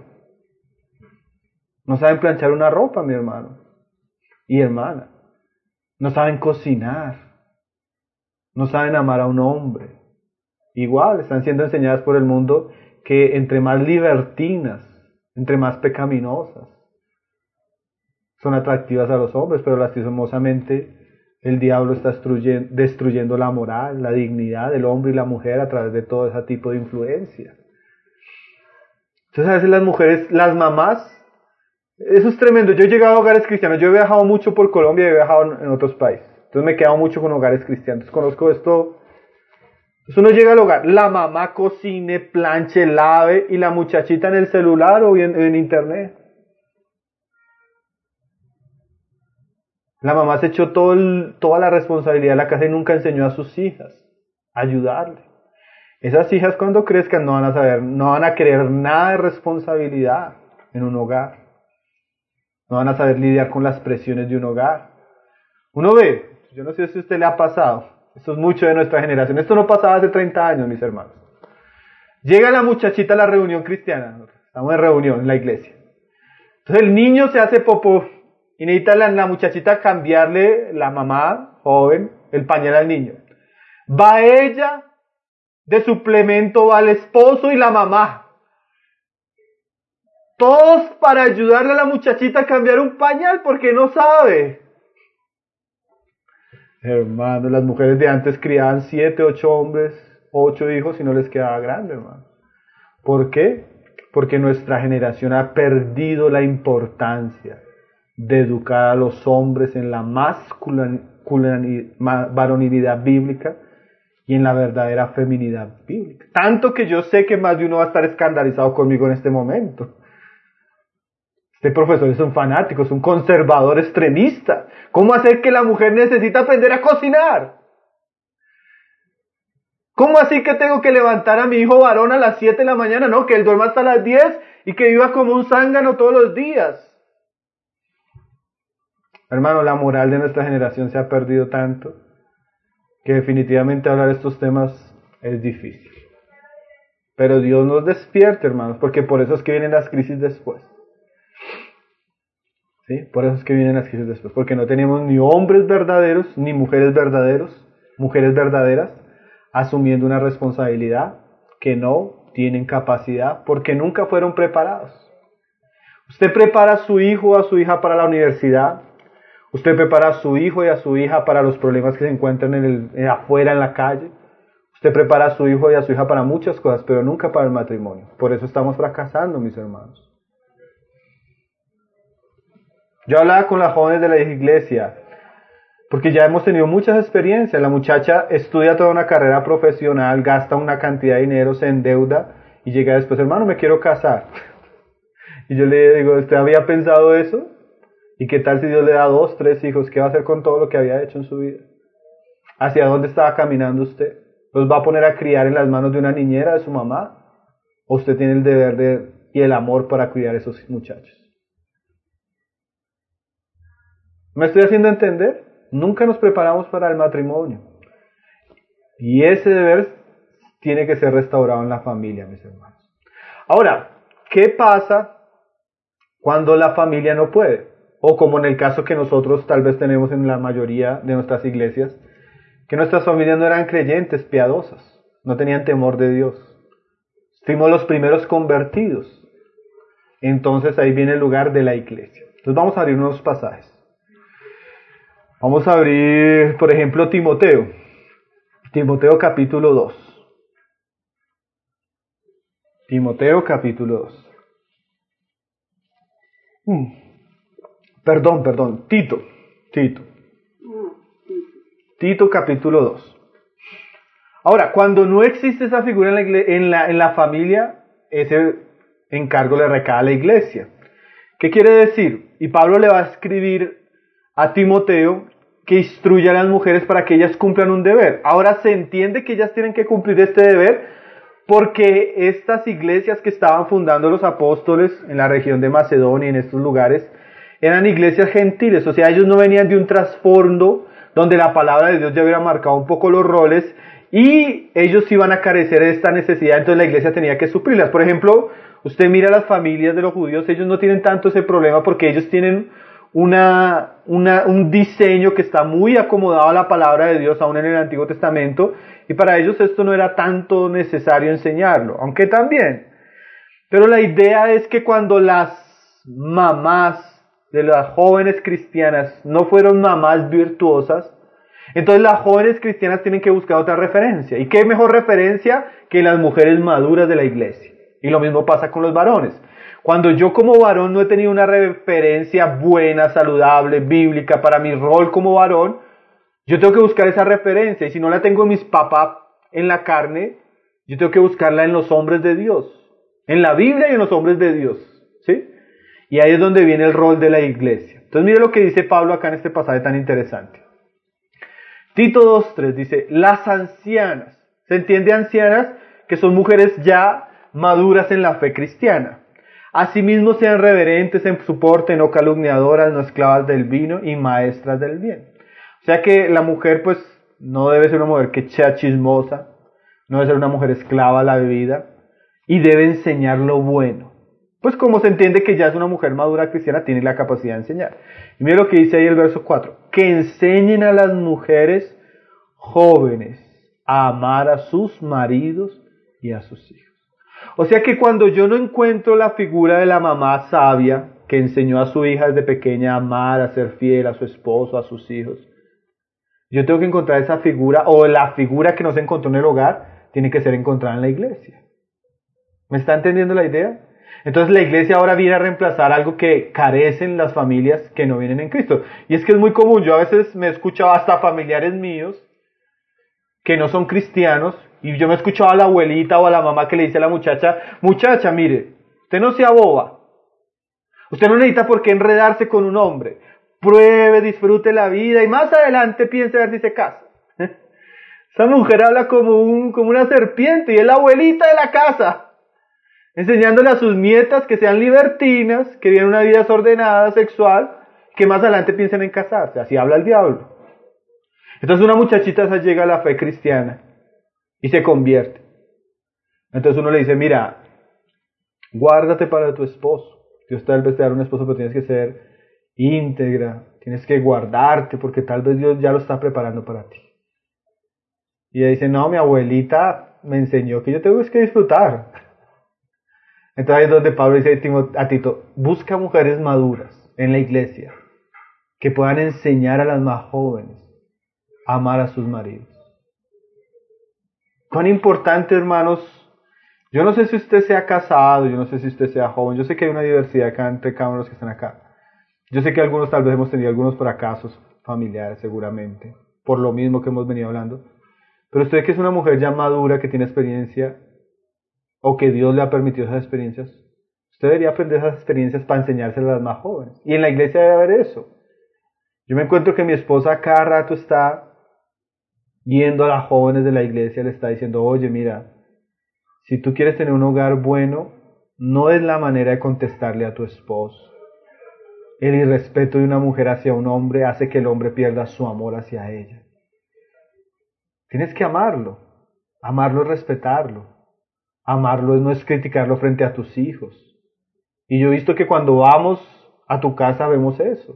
A: No saben planchar una ropa, mi hermano y hermana. No saben cocinar. No saben amar a un hombre. Igual, están siendo enseñadas por el mundo que entre más libertinas, entre más pecaminosas, son atractivas a los hombres, pero lastimosamente el diablo está destruyendo, destruyendo la moral, la dignidad del hombre y la mujer a través de todo ese tipo de influencia. Entonces a veces las mujeres, las mamás, eso es tremendo. Yo he llegado a hogares cristianos, yo he viajado mucho por Colombia y he viajado en otros países. Entonces me he quedado mucho con hogares cristianos. Conozco esto. Entonces uno llega al hogar, la mamá cocine, planche, lave y la muchachita en el celular o en, en internet. La mamá se echó todo el, toda la responsabilidad de la casa y nunca enseñó a sus hijas a ayudarle. Esas hijas cuando crezcan no van a saber, no van a querer nada de responsabilidad en un hogar. No van a saber lidiar con las presiones de un hogar. Uno ve, yo no sé si a usted le ha pasado, esto es mucho de nuestra generación, esto no pasaba hace treinta años, mis hermanos. Llega la muchachita a la reunión cristiana, estamos en reunión en la iglesia. Entonces el niño se hace popó y necesita la, la muchachita cambiarle, la mamá joven, el pañal al niño. Va ella, de suplemento va el esposo y la mamá. Todos para ayudarle a la muchachita a cambiar un pañal porque no sabe. Hermano, las mujeres de antes criaban siete, ocho hombres, ocho hijos y no les quedaba grande, hermano. ¿Por qué? Porque nuestra generación ha perdido la importancia de educar a los hombres en la masculinidad, varonilidad bíblica y en la verdadera feminidad bíblica. Tanto que yo sé que más de uno va a estar escandalizado conmigo en este momento. Este profesor es un fanático, es un conservador extremista. ¿Cómo hacer que la mujer necesita aprender a cocinar? ¿Cómo así que tengo que levantar a mi hijo varón a las siete de la mañana? No, que él duerma hasta las diez y que viva como un zángano todos los días. Hermano, la moral de nuestra generación se ha perdido tanto que definitivamente hablar de estos temas es difícil. Pero Dios nos despierta, hermanos, porque por eso es que vienen las crisis después. ¿Sí? Por eso es que vienen las crisis después, porque no tenemos ni hombres verdaderos, ni mujeres verdaderos, mujeres verdaderas, asumiendo una responsabilidad que no tienen capacidad, porque nunca fueron preparados. Usted prepara a su hijo o a su hija para la universidad, usted prepara a su hijo y a su hija para los problemas que se encuentran en el, en afuera en la calle, usted prepara a su hijo y a su hija para muchas cosas, pero nunca para el matrimonio. Por eso estamos fracasando, mis hermanos. Yo hablaba con las jóvenes de la iglesia, porque ya hemos tenido muchas experiencias. La muchacha estudia toda una carrera profesional, gasta una cantidad de dinero, se endeuda y llega después, hermano, me quiero casar. Y yo le digo, ¿usted había pensado eso? ¿Y qué tal si Dios le da dos, tres hijos? ¿Qué va a hacer con todo lo que había hecho en su vida? ¿Hacia dónde estaba caminando usted? ¿Los va a poner a criar en las manos de una niñera, de su mamá? ¿O usted tiene el deber de, y el amor para cuidar a esos muchachos? ¿Me estoy haciendo entender? Nunca nos preparamos para el matrimonio. Y ese deber tiene que ser restaurado en la familia, mis hermanos. Ahora, ¿qué pasa cuando la familia no puede? O como en el caso que nosotros tal vez tenemos en la mayoría de nuestras iglesias, que nuestras familias no eran creyentes, piadosas, no tenían temor de Dios. Fuimos los primeros convertidos. Entonces ahí viene el lugar de la iglesia. Entonces vamos a abrir unos pasajes. Vamos a abrir, por ejemplo, Timoteo. Timoteo capítulo dos. Timoteo capítulo dos. Hmm. Perdón, perdón, Tito. Tito. Tito capítulo dos. Ahora, cuando no existe esa figura en la, igle- en la, en la familia, ese encargo le recae a la iglesia. ¿Qué quiere decir? Y Pablo le va a escribir a Timoteo que instruya a las mujeres para que ellas cumplan un deber. Ahora se entiende que ellas tienen que cumplir este deber porque estas iglesias que estaban fundando los apóstoles en la región de Macedonia y en estos lugares eran iglesias gentiles, o sea, ellos no venían de un trasfondo donde la palabra de Dios ya hubiera marcado un poco los roles y ellos iban a carecer de esta necesidad, entonces la iglesia tenía que suplirlas. Por ejemplo, usted mira las familias de los judíos, ellos no tienen tanto ese problema porque ellos tienen Una, una, un diseño que está muy acomodado a la palabra de Dios, aún en el Antiguo Testamento, y para ellos esto no era tanto necesario enseñarlo, aunque también. Pero la idea es que cuando las mamás de las jóvenes cristianas no fueron mamás virtuosas, entonces las jóvenes cristianas tienen que buscar otra referencia. ¿Y qué mejor referencia que las mujeres maduras de la iglesia? Y lo mismo pasa con los varones. Cuando yo como varón no he tenido una referencia buena, saludable, bíblica para mi rol como varón, yo tengo que buscar esa referencia. Y si no la tengo en mis papás en la carne, yo tengo que buscarla en los hombres de Dios. En la Biblia y en los hombres de Dios. ¿Sí? Y ahí es donde viene el rol de la iglesia. Entonces mire lo que dice Pablo acá en este pasaje tan interesante. Tito dos tres dice, las ancianas. ¿Se entiende ancianas? Que son mujeres ya maduras en la fe cristiana. Asimismo sean reverentes en su porte, no calumniadoras, no esclavas del vino y maestras del bien. O sea que la mujer pues no debe ser una mujer que sea chismosa, no debe ser una mujer esclava a la bebida y debe enseñar lo bueno. Pues como se entiende que ya es una mujer madura cristiana, tiene la capacidad de enseñar. Y mira lo que dice ahí el verso cuatro, que enseñen a las mujeres jóvenes a amar a sus maridos y a sus hijos. O sea que cuando yo no encuentro la figura de la mamá sabia que enseñó a su hija desde pequeña a amar, a ser fiel a su esposo, a sus hijos, yo tengo que encontrar esa figura, o la figura que no se encontró en el hogar, tiene que ser encontrada en la iglesia. ¿Me está entendiendo la idea? Entonces la iglesia ahora viene a reemplazar algo que carecen las familias que no vienen en Cristo. Y es que es muy común, yo a veces me he escuchado hasta familiares míos que no son cristianos, y yo me escuchaba a la abuelita o a la mamá que le dice a la muchacha, muchacha, mire, usted no sea boba. Usted no necesita por qué enredarse con un hombre. Pruebe, disfrute la vida y más adelante piense a ver si se casa. Esa mujer habla como, un, como una serpiente y es la abuelita de la casa, enseñándole a sus nietas que sean libertinas, que vivan una vida desordenada, sexual, que más adelante piensen en casarse. Así habla el diablo. Entonces una muchachita esa llega a la fe cristiana y se convierte. Entonces uno le dice, mira, guárdate para tu esposo. Dios tal vez te dará un esposo, pero tienes que ser íntegra, tienes que guardarte, porque tal vez Dios ya lo está preparando para ti. Y ella dice, no, mi abuelita me enseñó que yo tengo que disfrutar. Entonces ahí es donde Pablo dice a Tito, busca mujeres maduras en la iglesia, que puedan enseñar a las más jóvenes a amar a sus maridos. Cuán importante, hermanos. Yo no sé si usted sea casado, yo no sé si usted sea joven, yo sé que hay una diversidad acá entre cada uno de los que están acá. Yo sé que algunos tal vez hemos tenido algunos fracasos familiares seguramente, por lo mismo que hemos venido hablando. Pero usted que es una mujer ya madura, que tiene experiencia, o que Dios le ha permitido esas experiencias, usted debería aprender esas experiencias para enseñárselas a las más jóvenes. Y en la iglesia debe haber eso. Yo me encuentro que mi esposa cada rato está yendo a las jóvenes de la iglesia, le está diciendo, oye, mira, si tú quieres tener un hogar bueno, no es la manera de contestarle a tu esposo. El irrespeto de una mujer hacia un hombre hace que el hombre pierda su amor hacia ella. Tienes que amarlo. Amarlo es respetarlo. Amarlo no es criticarlo frente a tus hijos. Y yo he visto que cuando vamos a tu casa vemos eso.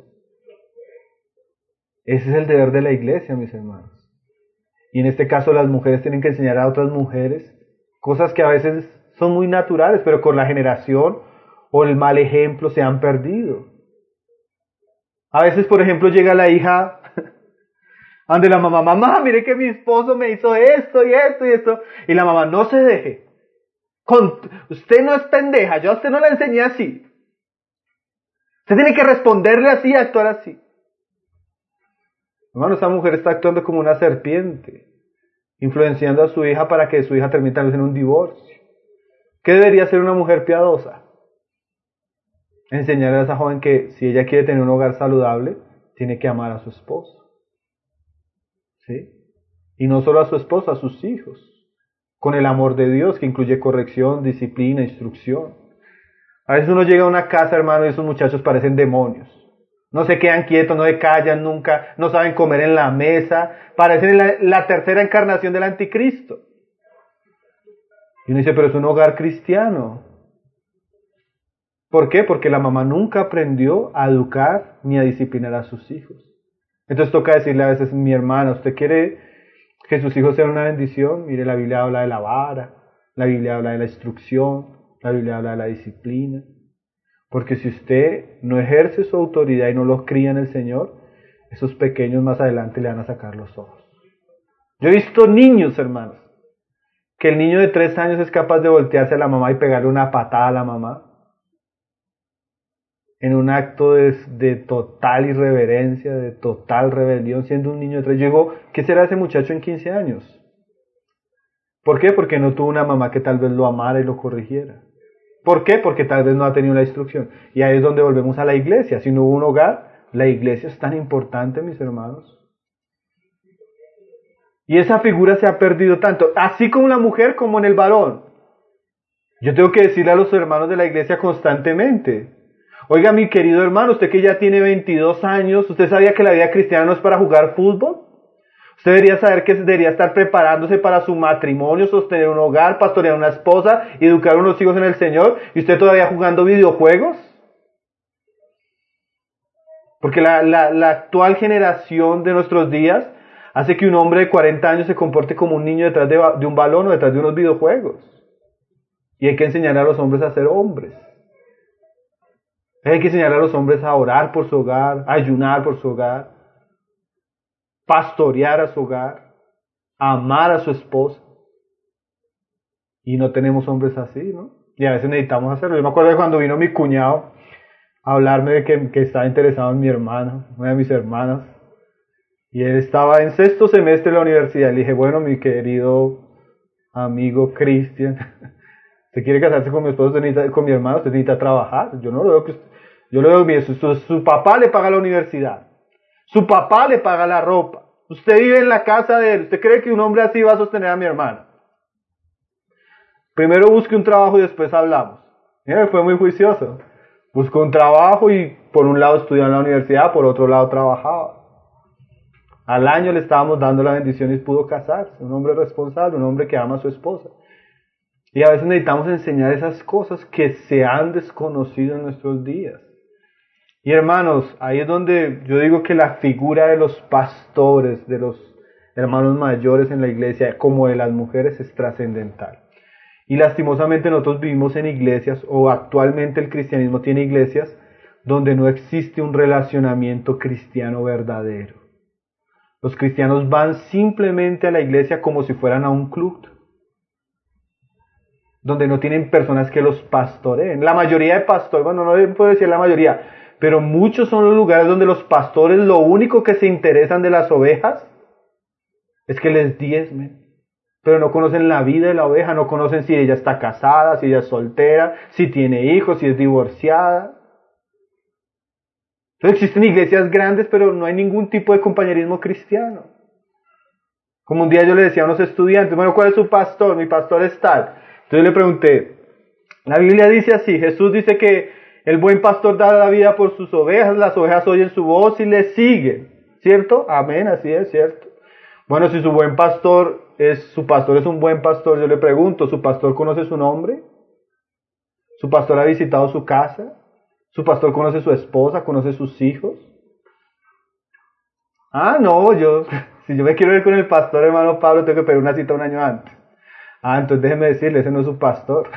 A: Ese es el deber de la iglesia, mis hermanos. Y en este caso las mujeres tienen que enseñar a otras mujeres cosas que a veces son muy naturales, pero con la generación o el mal ejemplo se han perdido. A veces, por ejemplo, llega la hija ante la mamá, mamá, mire que mi esposo me hizo esto y esto y esto. Y la mamá, no se deje. Con, usted no es pendeja, yo a usted no la enseñé así. Usted tiene que responderle así y actuar así. Hermano, esa mujer está actuando como una serpiente, influenciando a su hija para que su hija termine tal vez en un divorcio. ¿Qué debería ser una mujer piadosa? Enseñarle a esa joven que si ella quiere tener un hogar saludable, tiene que amar a su esposo. ¿Sí? Y no solo a su esposo, a sus hijos. Con el amor de Dios que incluye corrección, disciplina, instrucción. A veces uno llega a una casa, hermano, y esos muchachos parecen demonios. No se quedan quietos, no se callan nunca, no saben comer en la mesa. Parecen la, la tercera encarnación del anticristo. Y uno dice, pero es un hogar cristiano. ¿Por qué? Porque la mamá nunca aprendió a educar ni a disciplinar a sus hijos. Entonces toca decirle a veces, mi hermana, ¿usted quiere que sus hijos sean una bendición? Mire, la Biblia habla de la vara, la Biblia habla de la instrucción, la Biblia habla de la disciplina. Porque si usted no ejerce su autoridad y no los cría en el Señor, esos pequeños más adelante le van a sacar los ojos. Yo he visto niños, hermanos, que el niño de tres años es capaz de voltearse a la mamá y pegarle una patada a la mamá, en un acto de, de total irreverencia, de total rebelión, siendo un niño de tres. Yo digo, ¿qué será ese muchacho en quince años? ¿Por qué? Porque no tuvo una mamá que tal vez lo amara y lo corrigiera. ¿Por qué? Porque tal vez no ha tenido la instrucción. Y ahí es donde volvemos a la iglesia. Si no hubo un hogar, la iglesia es tan importante, mis hermanos. Y esa figura se ha perdido tanto, así como la mujer como en el varón. Yo tengo que decirle a los hermanos de la iglesia constantemente, oiga, mi querido hermano, usted que ya tiene veintidós años, ¿usted sabía que la vida cristiana no es para jugar fútbol? Usted debería saber que debería estar preparándose para su matrimonio, sostener un hogar, pastorear una esposa, educar a unos hijos en el Señor, y usted todavía jugando videojuegos. Porque la, la, la actual generación de nuestros días hace que un hombre de cuarenta años se comporte como un niño detrás de, de un balón o detrás de unos videojuegos. Y hay que enseñar a los hombres a ser hombres. Hay que enseñar a los hombres a orar por su hogar, a ayunar por su hogar, pastorear a su hogar, amar a su esposa. Y no tenemos hombres así, ¿no? Y a veces necesitamos hacerlo. Yo me acuerdo de cuando vino mi cuñado a hablarme de que, que estaba interesado en mi hermana, una de mis hermanas. Y él estaba en sexto semestre de la universidad. Le dije, bueno, mi querido amigo Cristian, ¿usted quiere casarse con mi esposo, usted necesita, con mi hermano? Usted necesita trabajar. Yo no lo veo que usted, Yo lo veo bien, su, su, su papá le paga la universidad, su papá le paga la ropa, usted vive en la casa de él, ¿usted cree que un hombre así va a sostener a mi hermana? Primero busque un trabajo y después hablamos. Mira, fue muy juicioso. Buscó un trabajo y por un lado estudió en la universidad, por otro lado trabajaba. Al año le estábamos dando la bendición y pudo casarse. Un hombre responsable, un hombre que ama a su esposa. Y a veces necesitamos enseñar esas cosas que se han desconocido en nuestros días. Y hermanos, ahí es donde yo digo que la figura de los pastores, de los hermanos mayores en la iglesia, como de las mujeres, es trascendental. Y lastimosamente nosotros vivimos en iglesias, o actualmente el cristianismo tiene iglesias, donde no existe un relacionamiento cristiano verdadero. Los cristianos van simplemente a la iglesia como si fueran a un club, donde no tienen personas que los pastoreen. La mayoría de pastores, bueno, no puedo decir la mayoría, pero muchos son los lugares donde los pastores lo único que se interesan de las ovejas es que les diezmen. Pero no conocen la vida de la oveja, no conocen si ella está casada, si ella es soltera, si tiene hijos, si es divorciada. Entonces existen iglesias grandes, pero no hay ningún tipo de compañerismo cristiano. Como un día yo le decía a unos estudiantes, bueno, ¿cuál es su pastor? Mi pastor es tal. Entonces le pregunté, la Biblia dice así, Jesús dice que el buen pastor da la vida por sus ovejas, las ovejas oyen su voz y le siguen. ¿Cierto? Amén, así es, ¿cierto? Bueno, si su buen pastor es, su pastor es un buen pastor, yo le pregunto, ¿su pastor conoce su nombre? ¿Su pastor ha visitado su casa? ¿Su pastor conoce su esposa? ¿Conoce sus hijos? Ah, no, yo, si yo me quiero ir con el pastor hermano Pablo, tengo que pedir una cita un año antes. Ah, entonces déjeme decirle, ese no es su pastor.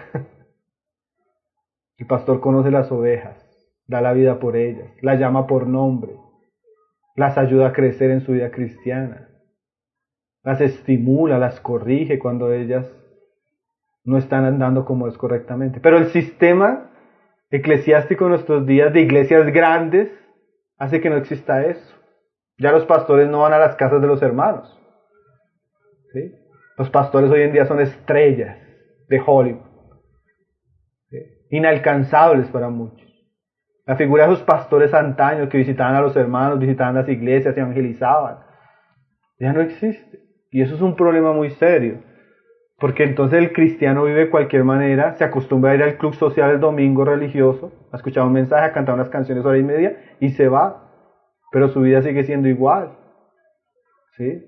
A: El pastor conoce las ovejas, da la vida por ellas, las llama por nombre, las ayuda a crecer en su vida cristiana, las estimula, las corrige cuando ellas no están andando como es correctamente. Pero el sistema eclesiástico en nuestros días de iglesias grandes hace que no exista eso. Ya los pastores no van a las casas de los hermanos, ¿sí? Los pastores hoy en día son estrellas de Hollywood, ¿sí? Inalcanzables para muchos. La figura de esos pastores antaños que visitaban a los hermanos, visitaban las iglesias, evangelizaban, ya no existe. Y eso es un problema muy serio, porque entonces el cristiano vive de cualquier manera, se acostumbra a ir al club social el domingo religioso, a escuchar un mensaje, a cantar unas canciones hora y media y se va, pero su vida sigue siendo igual, ¿sí?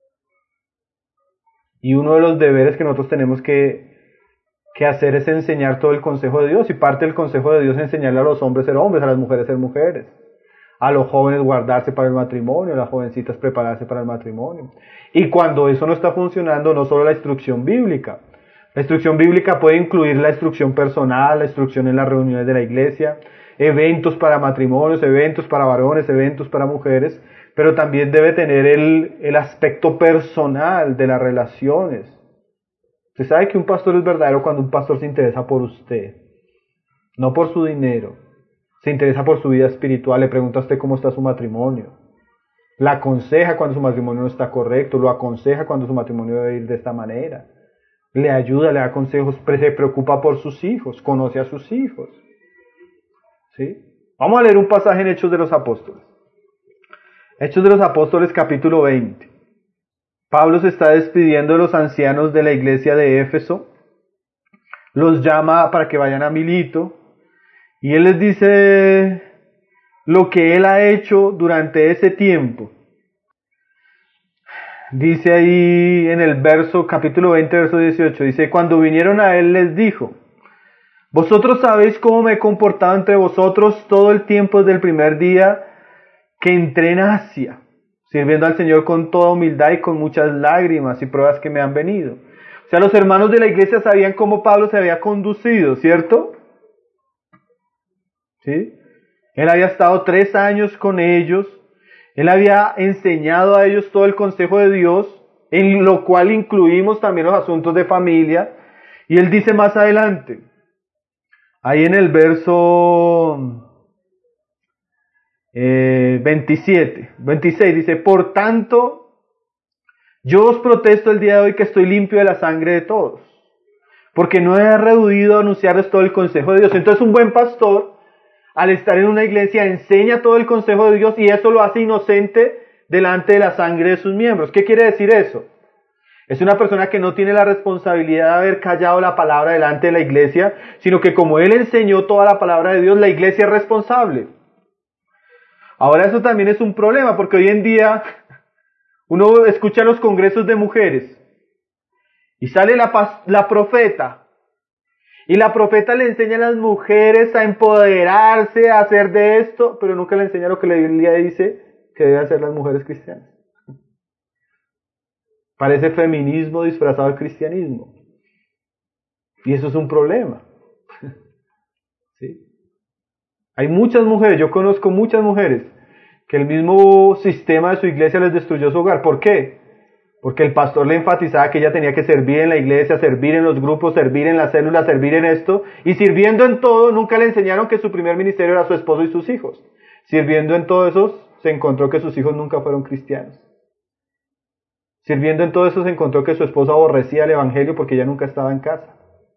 A: Y uno de los deberes que nosotros tenemos que, que hacer es enseñar todo el consejo de Dios, y parte del consejo de Dios es enseñarle a los hombres ser hombres, a las mujeres ser mujeres, a los jóvenes guardarse para el matrimonio, a las jovencitas prepararse para el matrimonio. Y cuando eso no está funcionando, no solo la instrucción bíblica. La instrucción bíblica puede incluir la instrucción personal, la instrucción en las reuniones de la iglesia, eventos para matrimonios, eventos para varones, eventos para mujeres, pero también debe tener el, el aspecto personal de las relaciones. Usted sabe que un pastor es verdadero cuando un pastor se interesa por usted, no por su dinero. Se interesa por su vida espiritual, le pregunta a usted cómo está su matrimonio. La aconseja cuando su matrimonio no está correcto, lo aconseja cuando su matrimonio debe ir de esta manera. Le ayuda, le da consejos, se preocupa por sus hijos, conoce a sus hijos. ¿Sí? Vamos a leer un pasaje en Hechos de los Apóstoles. Hechos de los Apóstoles capítulo veinte. Pablo se está despidiendo de los ancianos de la iglesia de Éfeso. Los llama para que vayan a Mileto. Y él les dice lo que él ha hecho durante ese tiempo. Dice ahí en el verso, capítulo veinte, verso dieciocho, dice, cuando vinieron a él les dijo, vosotros sabéis cómo me he comportado entre vosotros todo el tiempo desde el primer día que entré en Asia, sirviendo al Señor con toda humildad y con muchas lágrimas y pruebas que me han venido. O sea, los hermanos de la iglesia sabían cómo Pablo se había conducido, ¿cierto? ¿Sí? Él había estado tres años con ellos, él había enseñado a ellos todo el consejo de Dios, en lo cual incluimos también los asuntos de familia, y él dice más adelante, ahí en el verso eh, veintisiete, veintiséis, dice, por tanto, yo os protesto el día de hoy que estoy limpio de la sangre de todos, porque no he rehuido a anunciarles todo el consejo de Dios. Entonces un buen pastor al estar en una iglesia, enseña todo el consejo de Dios y eso lo hace inocente delante de la sangre de sus miembros. ¿Qué quiere decir eso? Es una persona que no tiene la responsabilidad de haber callado la palabra delante de la iglesia, sino que como él enseñó toda la palabra de Dios, la iglesia es responsable. Ahora eso también es un problema, porque hoy en día uno escucha los congresos de mujeres y sale la, la profeta, y la profeta le enseña a las mujeres a empoderarse, a hacer de esto, pero nunca le enseña lo que la Biblia dice que deben hacer las mujeres cristianas. Parece feminismo disfrazado de cristianismo. Y eso es un problema. ¿Sí? Hay muchas mujeres, yo conozco muchas mujeres, que el mismo sistema de su iglesia les destruyó su hogar. ¿Por qué? Porque el pastor le enfatizaba que ella tenía que servir en la iglesia, servir en los grupos, servir en las células, servir en esto. Y sirviendo en todo, nunca le enseñaron que su primer ministerio era su esposo y sus hijos. Sirviendo en todo eso, se encontró que sus hijos nunca fueron cristianos. Sirviendo en todo eso, se encontró que su esposo aborrecía el evangelio porque ella nunca estaba en casa.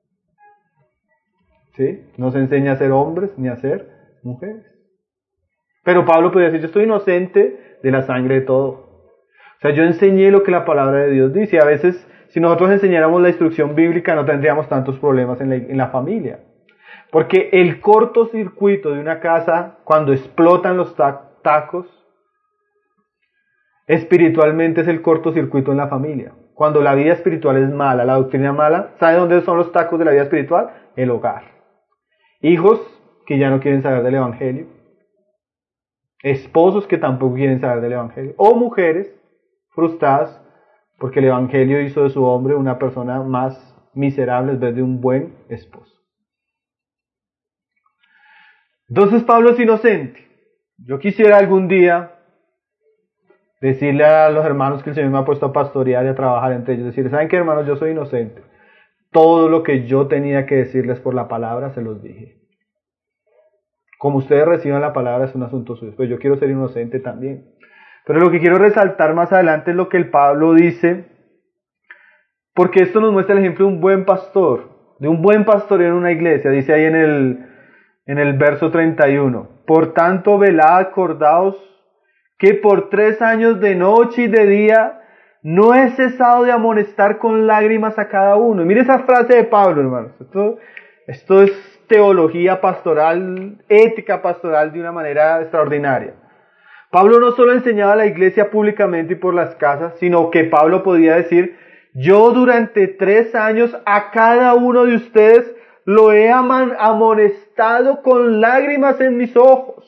A: ¿Sí? No se enseña a ser hombres ni a ser mujeres. Pero Pablo podía decir, yo estoy inocente de la sangre de todo. O sea, yo enseñé lo que la palabra de Dios dice. Y a veces, si nosotros enseñáramos la instrucción bíblica, no tendríamos tantos problemas en la, en la familia. Porque el cortocircuito de una casa, cuando explotan los ta- tacos, espiritualmente es el cortocircuito en la familia. Cuando la vida espiritual es mala, la doctrina es mala, ¿sabe dónde son los tacos de la vida espiritual? El hogar. Hijos que ya no quieren saber del evangelio. Esposos que tampoco quieren saber del evangelio. O mujeres frustradas porque el evangelio hizo de su hombre una persona más miserable en vez de un buen esposo. Entonces Pablo es inocente. Yo quisiera algún día decirle a los hermanos que el Señor me ha puesto a pastorear y a trabajar entre ellos, decirles, ¿saben qué, hermanos? Yo soy inocente. Todo lo que yo tenía que decirles por la palabra se los dije. Como ustedes reciban la palabra es un asunto suyo, pues yo quiero ser inocente también. Pero lo que quiero resaltar más adelante es lo que el Pablo dice, porque esto nos muestra el ejemplo de un buen pastor, de un buen pastor en una iglesia. Dice ahí en el, en el verso treinta y uno, por tanto velad, acordaos que por tres años de noche y de día no he cesado de amonestar con lágrimas a cada uno. Y mire esa frase de Pablo, hermanos. Esto, esto es teología pastoral, ética pastoral de una manera extraordinaria. Pablo no solo enseñaba a la iglesia públicamente y por las casas, sino que Pablo podía decir, yo durante tres años a cada uno de ustedes lo he amonestado con lágrimas en mis ojos.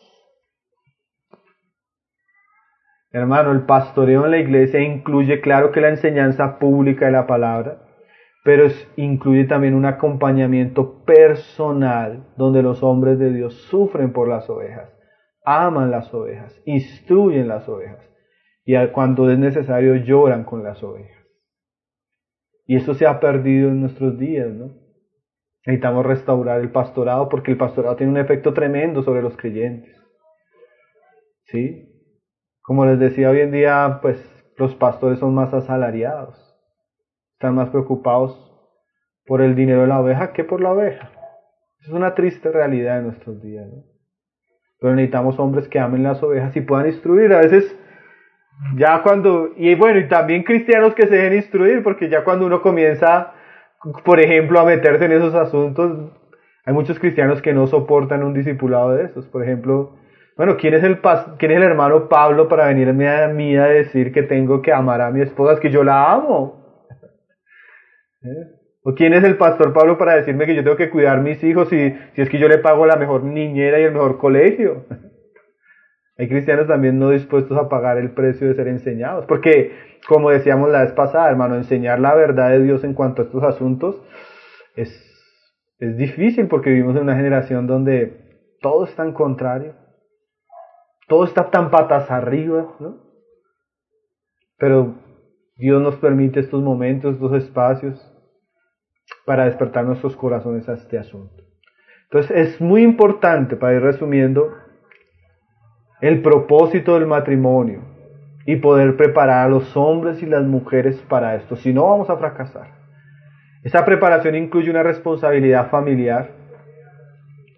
A: Hermano, el pastoreo en la iglesia incluye, claro que la enseñanza pública de la palabra, pero es, incluye también un acompañamiento personal donde los hombres de Dios sufren por las ovejas, aman las ovejas, instruyen las ovejas y cuando es necesario lloran con las ovejas. Y eso se ha perdido en nuestros días, ¿no? Necesitamos restaurar el pastorado porque el pastorado tiene un efecto tremendo sobre los creyentes. ¿Sí? Como les decía, hoy en día, pues, los pastores son más asalariados. Están más preocupados por el dinero de la oveja que por la oveja. Es una triste realidad en nuestros días, ¿no? Pero necesitamos hombres que amen las ovejas y puedan instruir. A veces, ya cuando, y bueno, y también cristianos que se dejen instruir, porque ya cuando uno comienza, por ejemplo, a meterse en esos asuntos, hay muchos cristianos que no soportan un discipulado de esos. Por ejemplo, bueno, ¿quién es el pas- quién es el hermano Pablo para venirme a mí a decir que tengo que amar a mi esposa? Es que yo la amo. ¿Eh? ¿O quién es el pastor Pablo para decirme que yo tengo que cuidar mis hijos si, si es que yo le pago la mejor niñera y el mejor colegio? Hay cristianos también no dispuestos a pagar el precio de ser enseñados. Porque, como decíamos la vez pasada, hermano, enseñar la verdad de Dios en cuanto a estos asuntos es, es difícil porque vivimos en una generación donde todo es tan contrario. Todo está tan patas arriba, ¿no? Pero Dios nos permite estos momentos, estos espacios para despertar nuestros corazones a este asunto. Entonces es muy importante, para ir resumiendo, el propósito del matrimonio y poder preparar a los hombres y las mujeres para esto. Si no, vamos a fracasar. Esa preparación incluye una responsabilidad familiar,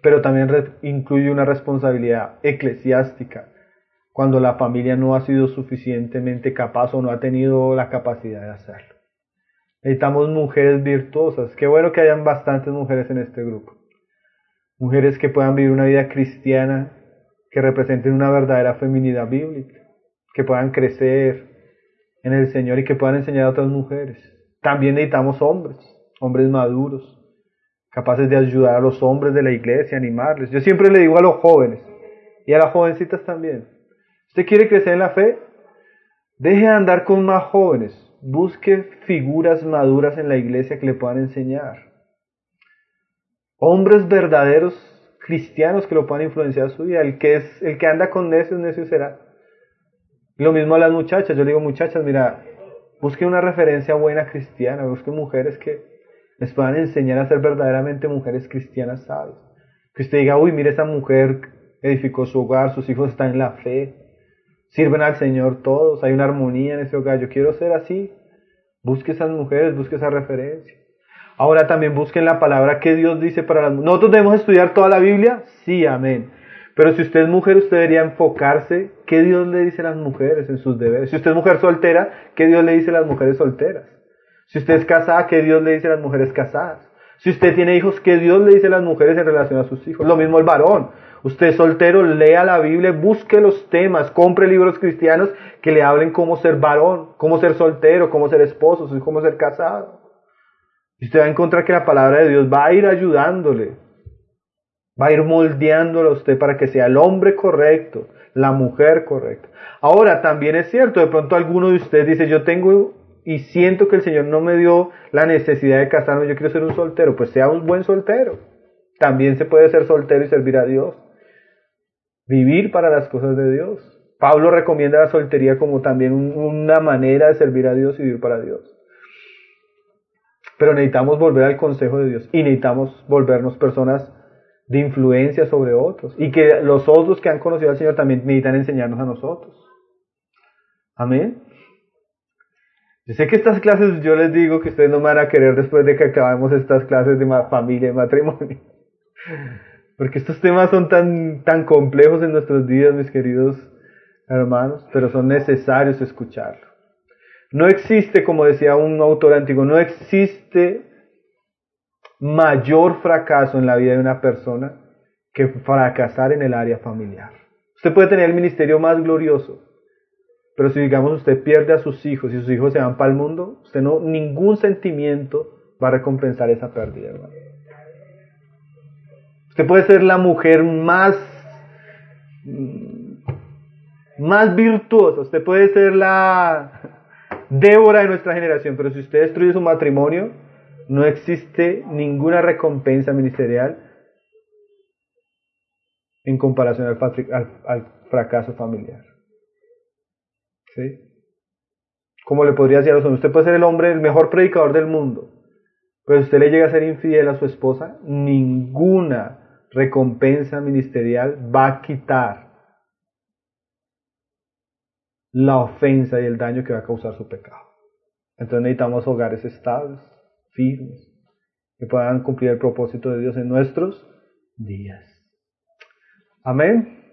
A: pero también re- incluye una responsabilidad eclesiástica cuando la familia no ha sido suficientemente capaz o no ha tenido la capacidad de hacerlo. Necesitamos mujeres virtuosas. Qué bueno que hayan bastantes mujeres en este grupo. Mujeres que puedan vivir una vida cristiana, que representen una verdadera feminidad bíblica, que puedan crecer en el Señor y que puedan enseñar a otras mujeres. También necesitamos hombres, hombres maduros, capaces de ayudar a los hombres de la iglesia, animarles. Yo siempre le digo a los jóvenes y a las jovencitas también, ¿usted quiere crecer en la fe? Deje de andar con más jóvenes, busque figuras maduras en la iglesia que le puedan enseñar. Hombres verdaderos cristianos que lo puedan influenciar su vida. El que, es, el que anda con necios, necio será. Lo mismo a las muchachas. Yo le digo, muchachas, mira, busquen una referencia buena cristiana, busquen mujeres que les puedan enseñar a ser verdaderamente mujeres cristianas sabias. Que usted diga, uy, mire, esa mujer edificó su hogar, sus hijos están en la fe, sirven al Señor todos, hay una armonía en ese hogar. Yo quiero ser así. Busque esas mujeres, busque esa referencia. Ahora también busquen la palabra que Dios dice para las mujeres. ¿Nosotros debemos estudiar toda la Biblia? Sí, amén. Pero si usted es mujer, usted debería enfocarse qué Dios le dice a las mujeres en sus deberes. Si usted es mujer soltera, qué Dios le dice a las mujeres solteras. Si usted es casada, qué Dios le dice a las mujeres casadas. Si usted tiene hijos, qué Dios le dice a las mujeres en relación a sus hijos. Lo mismo el varón. Usted es soltero, lea la Biblia, busque los temas, compre libros cristianos que le hablen cómo ser varón, cómo ser soltero, cómo ser esposo, cómo ser casado. Y usted va a encontrar que la palabra de Dios va a ir ayudándole, va a ir moldeándolo a usted para que sea el hombre correcto, la mujer correcta. Ahora, también es cierto, de pronto alguno de ustedes dice, yo tengo y siento que el Señor no me dio la necesidad de casarme, yo quiero ser un soltero. Pues sea un buen soltero. También se puede ser soltero y servir a Dios. Vivir para las cosas de Dios. Pablo recomienda la soltería como también una manera de servir a Dios y vivir para Dios. Pero necesitamos volver al consejo de Dios y necesitamos volvernos personas de influencia sobre otros. Y que los otros que han conocido al Señor también necesitan enseñarnos a nosotros. Amén. Yo sé que estas clases, yo les digo que ustedes no me van a querer después de que acabemos estas clases de familia y matrimonio. Porque estos temas son tan, tan complejos en nuestros días, mis queridos hermanos, pero son necesarios escucharlo. No existe, como decía un autor antiguo, no existe mayor fracaso en la vida de una persona que fracasar en el área familiar. Usted puede tener el ministerio más glorioso, pero si digamos usted pierde a sus hijos y sus hijos se van para el mundo, usted no, ningún sentimiento va a recompensar esa pérdida, hermano. Usted puede ser la mujer más, más virtuosa, usted puede ser la Débora de nuestra generación, pero si usted destruye su matrimonio, no existe ninguna recompensa ministerial en comparación al, al, al fracaso familiar. ¿Sí? Como le podría decir a los hombres, usted puede ser el hombre, el mejor predicador del mundo, pero si usted le llega a ser infiel a su esposa, ninguna recompensa ministerial va a quitar la ofensa y el daño que va a causar su pecado. Entonces necesitamos hogares estables, firmes, que puedan cumplir el propósito de Dios en nuestros días. Amén.